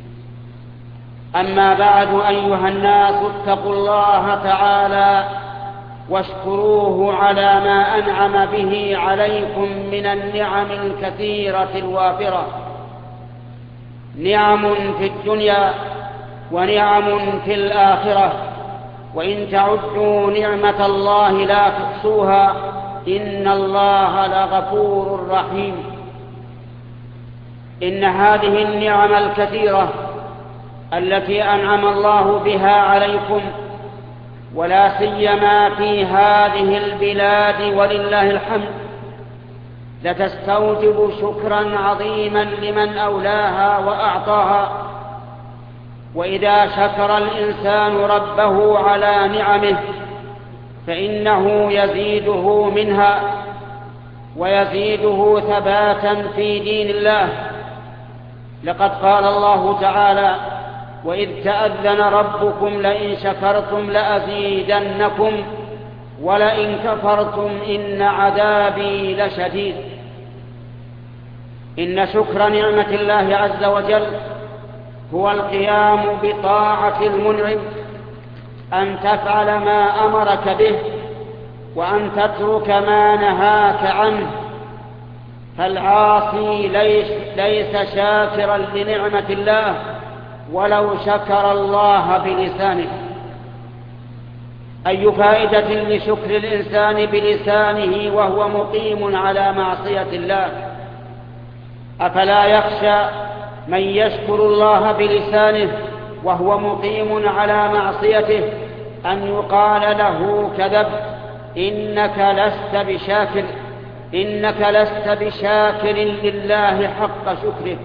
[SPEAKER 13] أما بعد، أيها الناس، اتقوا الله تعالى واشكروه على ما أنعم به عليكم من النعم الكثيرة الوافرة، نعم في الدنيا ونعم في الآخرة، وإن تعدوا نعمة الله لا تحصوها، إن الله لغفور رحيم. إن هذه النعم الكثيرة التي أنعم الله بها عليكم، ولا سيما في هذه البلاد ولله الحمد، لتستوجب شكرا عظيما لمن أولاها وأعطاها. وإذا شكر الإنسان ربه على نعمه فإنه يزيده منها ويزيده ثباتا في دين الله. لقد قال الله تعالى: وإذ تأذن ربكم لئن شكرتم لأزيدنكم ولئن كفرتم إن عذابي لشديد. إن شكر نعمة الله عز وجل هو القيام بطاعة المنعم، أن تفعل ما أمرك به وأن تترك ما نهاك عنه. فالعاصي ليس, ليس شاكرا لنعمة الله ولو شكر الله بلسانه. أي فائدة لشكر الإنسان بلسانه وهو مقيم على معصية الله؟ أفلا يخشى من يشكر الله بلسانه وهو مقيم على معصيته أن يقال له: كذبت، إنك لست بشاكر، إنك لست بشاكر لله حق شكره.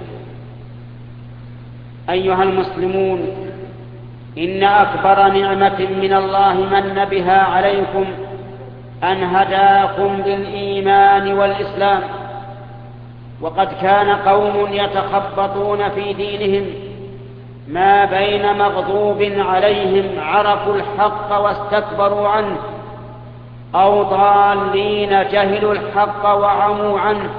[SPEAKER 13] أيها المسلمون، إن أكبر نعمة من الله من بها عليكم أن هداكم للإيمان والإسلام. وقد كان قوم يتخبطون في دينهم ما بين مغضوب عليهم عرفوا الحق واستكبروا عنه، أو ضالين جهلوا الحق وعموا عنه.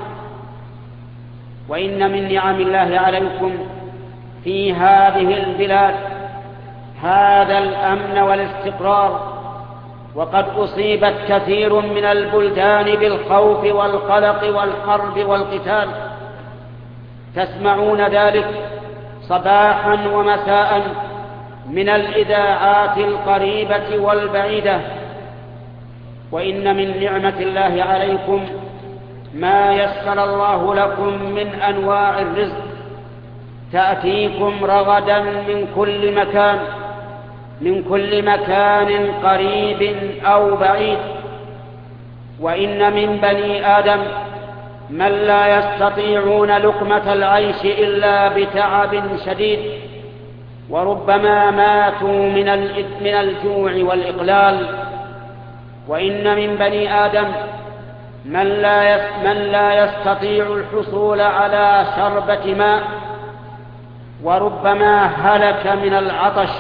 [SPEAKER 13] وإن من نعم الله عليكم في هذه البلاد هذا الأمن والاستقرار، وقد أصيبت كثير من البلدان بالخوف والقلق والحرب والقتال، تسمعون ذلك صباحا ومساء من الإذاعات القريبة والبعيدة. وإن من نعمة الله عليكم ما يسر الله لكم من أنواع الرزق تأتيكم رغدا من كل مكان، من كل مكان قريب أو بعيد. وإن من بني آدم من لا يستطيعون لقمة العيش إلا بتعب شديد، وربما ماتوا من الجوع والإقلال. وإن من بني آدم من لا من لا يستطيع الحصول على شربة ماء، وربما هلك من العطش.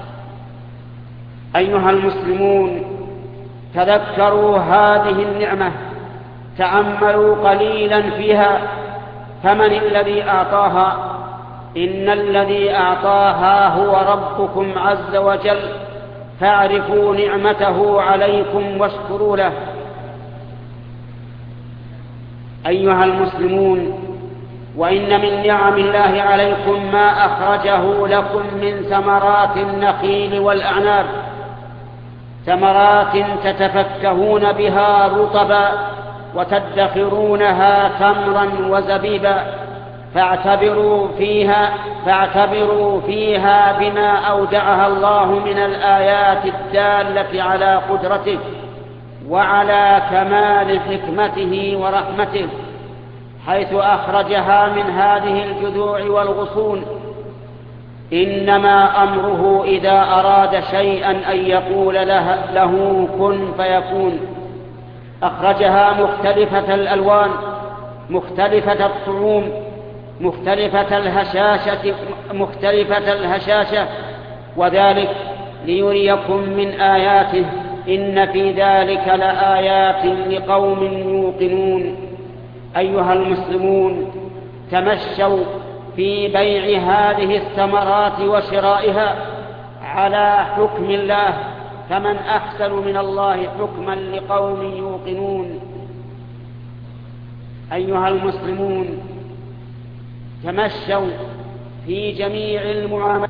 [SPEAKER 13] أيها المسلمون، تذكروا هذه النعمة، تأملوا قليلا فيها، فمن الذي أعطاها؟ إن الذي أعطاها هو ربكم عز وجل، فاعرفوا نعمته عليكم واشكروا له. أيها المسلمون، وإن من نعم الله عليكم ما أخرجه لكم من ثمرات النخيل والأعناب، ثمرات تتفكهون بها رطبا وتدخرونها تمرا وزبيبا، فاعتبروا فيها, فاعتبروا فيها بما أودعها الله من الآيات الدالة على قدرته وعلى كمال حكمته ورحمته، حيث أخرجها من هذه الجذوع والغصون، إنما أمره إذا أراد شيئا أن يقول له, له كن فيكون. أخرجها مختلفة الألوان، مختلفة الطعوم، مختلفة الهشاشة, مختلفة الهشاشة، وذلك ليريكم من آياته إن في ذلك لآيات لقوم يوقنون. أيها المسلمون، تمشوا في بيع هذه الثمرات وشرائها على حكم الله، فمن أحسن من الله حكما لقوم يوقنون. أيها المسلمون، تمشوا في جميع المعاملات